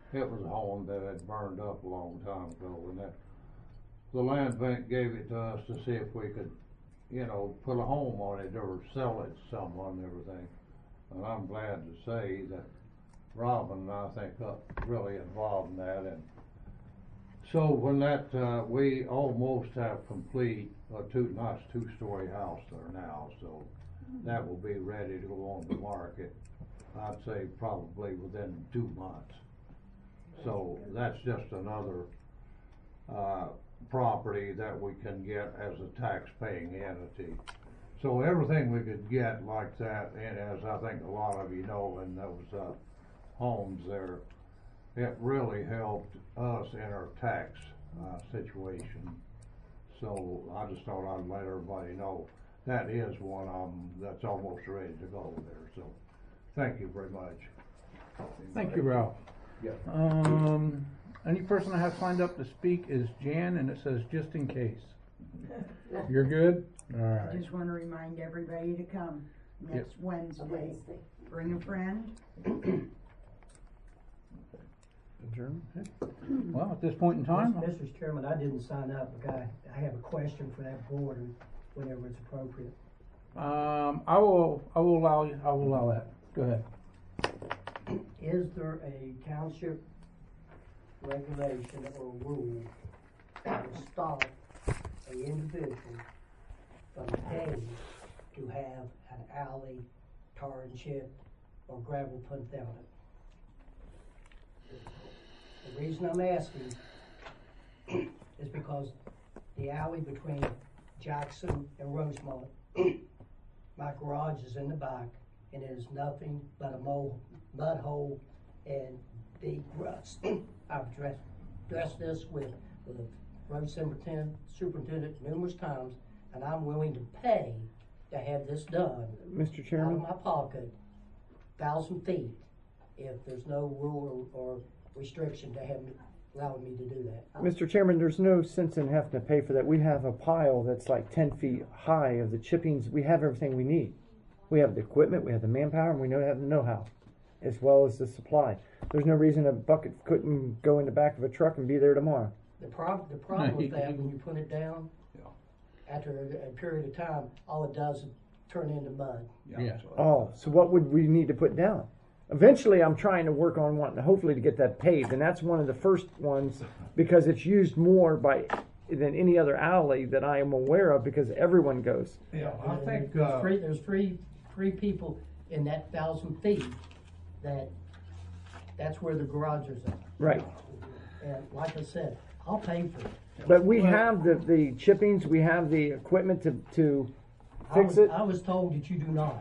Speaker 6: it was a home that had burned up a long time ago, and that, the land bank gave it to us to see if we could, you know, put a home on it or sell it to someone and everything. And I'm glad to say that Robin and I think got really involved in that, and so when that, uh, we almost have complete a two, nice two-story house there now, so that will be ready to go on the market, I'd say probably within two months. So that's just another, uh, property that we can get as a tax-paying entity. So everything we could get like that, and as I think a lot of you know, in those, uh, homes there, it really helped us in our tax, uh, situation. So I just thought I'd let everybody know that is one of them that's almost ready to go there, so thank you very much.
Speaker 1: Thank you, Ralph.
Speaker 6: Yeah.
Speaker 1: Um, any person I have signed up to speak is Jan, and it says just in case. You're good? All
Speaker 3: I
Speaker 1: right.
Speaker 3: just want to remind everybody to come next
Speaker 1: Yep.
Speaker 3: Wednesday. Bring a friend.
Speaker 5: Adjourn?
Speaker 1: Well, at this point in time,
Speaker 2: Mister Chairman, I didn't sign up, but I, I have a question for that board whenever it's appropriate.
Speaker 1: um, I will, I will allow you, I will allow that. Go ahead.
Speaker 2: Is there a township regulation or rule that will stop an individual from paying to have an alley, tar and chip, or gravel put down it? The reason I'm asking is because the alley between Jackson and Rosemont, my garage is in the back, and it is nothing but a mo- mud hole and deep rust. I've addressed, addressed this with, with the road superintendent, superintendent numerous times, and I'm willing to pay to have this done
Speaker 5: Mister
Speaker 2: out
Speaker 5: Chairman?
Speaker 2: of my pocket, thousand feet, if there's no rule or, or restriction to have me, allowing me to do that.
Speaker 5: Mister Chairman, there's no sense in having to pay for that. We have a pile that's like ten feet high of the chippings. We have everything we need. We have the equipment, we have the manpower, and we know have the know-how, as well as the supply. There's no reason a bucket couldn't go in the back of a truck and be there tomorrow.
Speaker 2: The prob, the problem with that, when you put it down, after a, a period of time, all it does is turn into mud.
Speaker 1: Yeah.
Speaker 5: Oh, so what would we need to put down? Eventually, I'm trying to work on wanting, hopefully, to get that paved, and that's one of the first ones because it's used more by than any other alley that I am aware of because everyone goes.
Speaker 6: Yeah, I
Speaker 2: And
Speaker 6: think,
Speaker 2: there's
Speaker 6: uh,
Speaker 2: three, there's three, three people in that thousand feet that, that's where the garages are.
Speaker 5: Right.
Speaker 2: And like I said, I'll pay for it.
Speaker 5: But we have the, the chippings, we have the equipment to, to
Speaker 2: I
Speaker 5: fix
Speaker 2: was,
Speaker 5: it.
Speaker 2: I was told that you do not.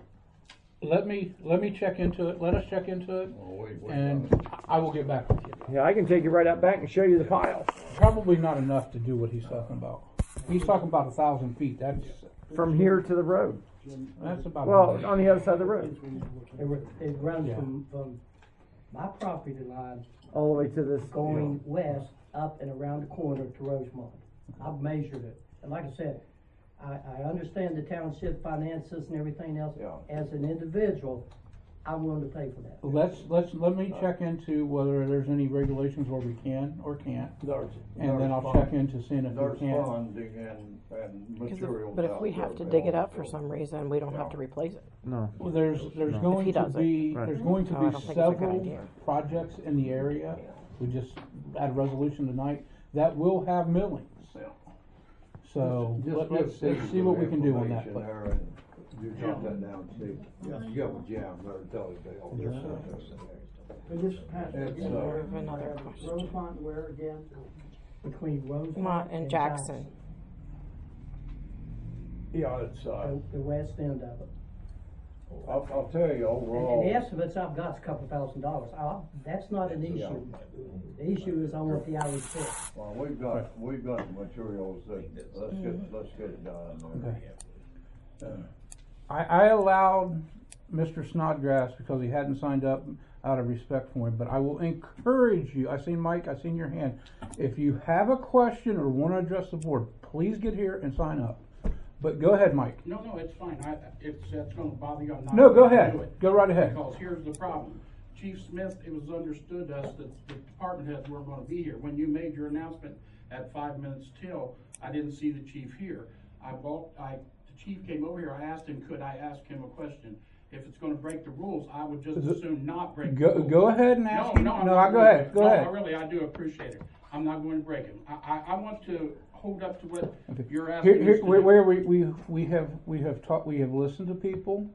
Speaker 1: Let me, let me check into it, let us check into it,
Speaker 6: Well, we- we-
Speaker 1: and I will get back with you.
Speaker 5: Yeah, I can take you right out back and show you the pile.
Speaker 1: Probably not enough to do what he's talking about. He's talking about a thousand feet, that's,
Speaker 5: From here to the road.
Speaker 1: that's about.
Speaker 5: Well, on the other side of the road.
Speaker 2: It, ru- it runs
Speaker 1: Yeah.
Speaker 2: from, from my property line
Speaker 5: All the way to this.
Speaker 2: going west, up and around the corner to Rosemont. I've measured it, and like I said, I, I understand the township finances and everything else.
Speaker 6: Yeah.
Speaker 2: As an individual, I'm willing to pay for that.
Speaker 1: Let's, let's, let me check into whether there's any regulations where we can or can't,
Speaker 6: There's,
Speaker 1: and then I'll
Speaker 6: there's
Speaker 1: check
Speaker 6: fun-
Speaker 1: into seeing if we
Speaker 6: There's
Speaker 1: can.
Speaker 6: funding and, and
Speaker 4: Because if-
Speaker 6: materials.
Speaker 4: But if
Speaker 6: out
Speaker 4: we
Speaker 6: there
Speaker 4: have to
Speaker 6: to
Speaker 4: dig it
Speaker 6: help
Speaker 4: up for
Speaker 6: us.
Speaker 4: some reason, we don't have to replace it.
Speaker 5: No.
Speaker 1: Well, there's, there's
Speaker 5: No.
Speaker 4: If
Speaker 1: going
Speaker 4: he
Speaker 1: to
Speaker 4: does it.
Speaker 1: be,
Speaker 5: Right.
Speaker 1: there's going to
Speaker 4: So I don't
Speaker 1: be
Speaker 4: think it's a good
Speaker 1: several
Speaker 4: idea.
Speaker 1: projects in the area. We just had a resolution tonight that will have millings.
Speaker 6: Yeah.
Speaker 1: So,
Speaker 6: Just
Speaker 1: let-
Speaker 6: give
Speaker 1: let's, let's
Speaker 6: Steve
Speaker 1: see what we can do on that.
Speaker 6: information
Speaker 1: but-
Speaker 6: there and You jot that down, Steve. You got with Jim, better tell him they all this.
Speaker 11: And this past,
Speaker 6: It's,
Speaker 11: again,
Speaker 6: uh,
Speaker 11: where-
Speaker 4: Have another question.
Speaker 11: Rosemont, where again?
Speaker 2: Between Rosemont
Speaker 4: Mont and Jackson.
Speaker 6: Yeah, it's, uh,
Speaker 2: The, the west end of it.
Speaker 6: I'll, I'll tell you
Speaker 2: And,
Speaker 6: overall.
Speaker 2: and the estimates I've got's a couple thousand dollars. I, that's not an
Speaker 6: Yeah.
Speaker 2: issue. The issue is I want the alley fixed.
Speaker 6: Well, we've got, we've got materials that, let's get, let's get it done.
Speaker 1: Okay. I, I allowed Mister Snodgrass because he hadn't signed up out of respect for him, but I will encourage you, I seen Mike, I seen your hand. If you have a question or want to address the board, please get here and sign up. But go ahead, Mike.
Speaker 14: No, no, it's fine. I, if that's gonna bother you, I'm not.
Speaker 1: No, go
Speaker 14: gonna
Speaker 1: ahead.
Speaker 14: do it.
Speaker 1: Go right ahead.
Speaker 14: Because here's the problem. Chief Smith, it was understood to us that the department heads weren't gonna be here. When you made your announcement at five minutes till, I didn't see the chief here. I bought, I, the chief came over here, I asked him, could I ask him a question? If it's gonna break the rules, I would just as soon not break the
Speaker 1: Go,
Speaker 14: rules.
Speaker 1: go ahead and ask
Speaker 14: No,
Speaker 1: him.
Speaker 14: no, I'm
Speaker 1: No,
Speaker 14: not
Speaker 1: go
Speaker 14: going
Speaker 1: ahead,
Speaker 14: to.
Speaker 1: go
Speaker 14: No,
Speaker 1: ahead.
Speaker 14: I really, I do appreciate it. I'm not going to break him. I, I, I want to hold up to what you're asking
Speaker 1: Here,
Speaker 14: us
Speaker 1: here,
Speaker 14: to
Speaker 1: where,
Speaker 14: do.
Speaker 1: where we, we, we have, we have taught, we have listened to people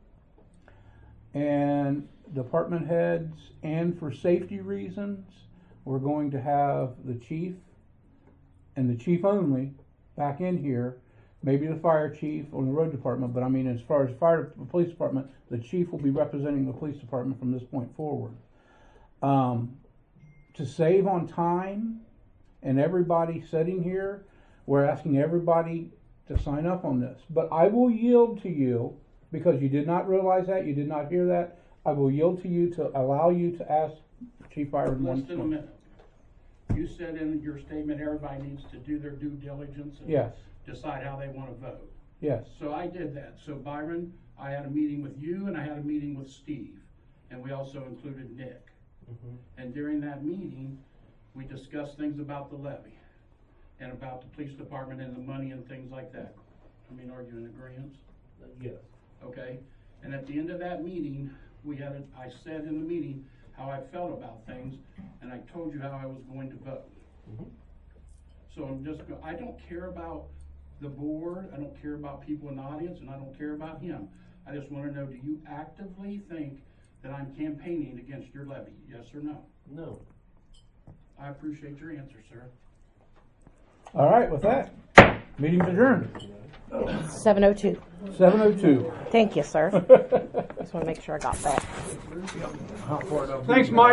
Speaker 1: and department heads, and for safety reasons, we're going to have the chief and the chief only back in here, maybe the fire chief or the road department, but I mean, as far as fire, the police department, the chief will be representing the police department from this point forward. Um, to save on time and everybody sitting here, we're asking everybody to sign up on this. But I will yield to you, because you did not realize that, you did not hear that, I will yield to you to allow you to ask Chief Byron one
Speaker 14: Less than a
Speaker 1: question.
Speaker 14: minute. You said in your statement, everybody needs to do their due diligence and
Speaker 1: Yes.
Speaker 14: decide how they want to vote.
Speaker 1: Yes.
Speaker 14: So I did that. So Byron, I had a meeting with you and I had a meeting with Steve, and we also included Nick.
Speaker 10: Mhm.
Speaker 14: And during that meeting, we discussed things about the levy and about the police department and the money and things like that. I mean, are you in agreement?
Speaker 10: Yes.
Speaker 14: Okay? And at the end of that meeting, we had, a, I said in the meeting how I felt about things, and I told you how I was going to vote.
Speaker 10: Mhm.
Speaker 14: So I'm just, go- I don't care about the board, I don't care about people in the audience, and I don't care about him. I just wanna know, do you actively think that I'm campaigning against your levy, yes or no?
Speaker 10: No.
Speaker 14: I appreciate your answer, sir.
Speaker 1: All right, with that, meeting's adjourned.
Speaker 4: seven oh two.
Speaker 1: seven oh two.
Speaker 4: Thank you, sir. Just want to make sure I got that.
Speaker 1: Thanks, Mike.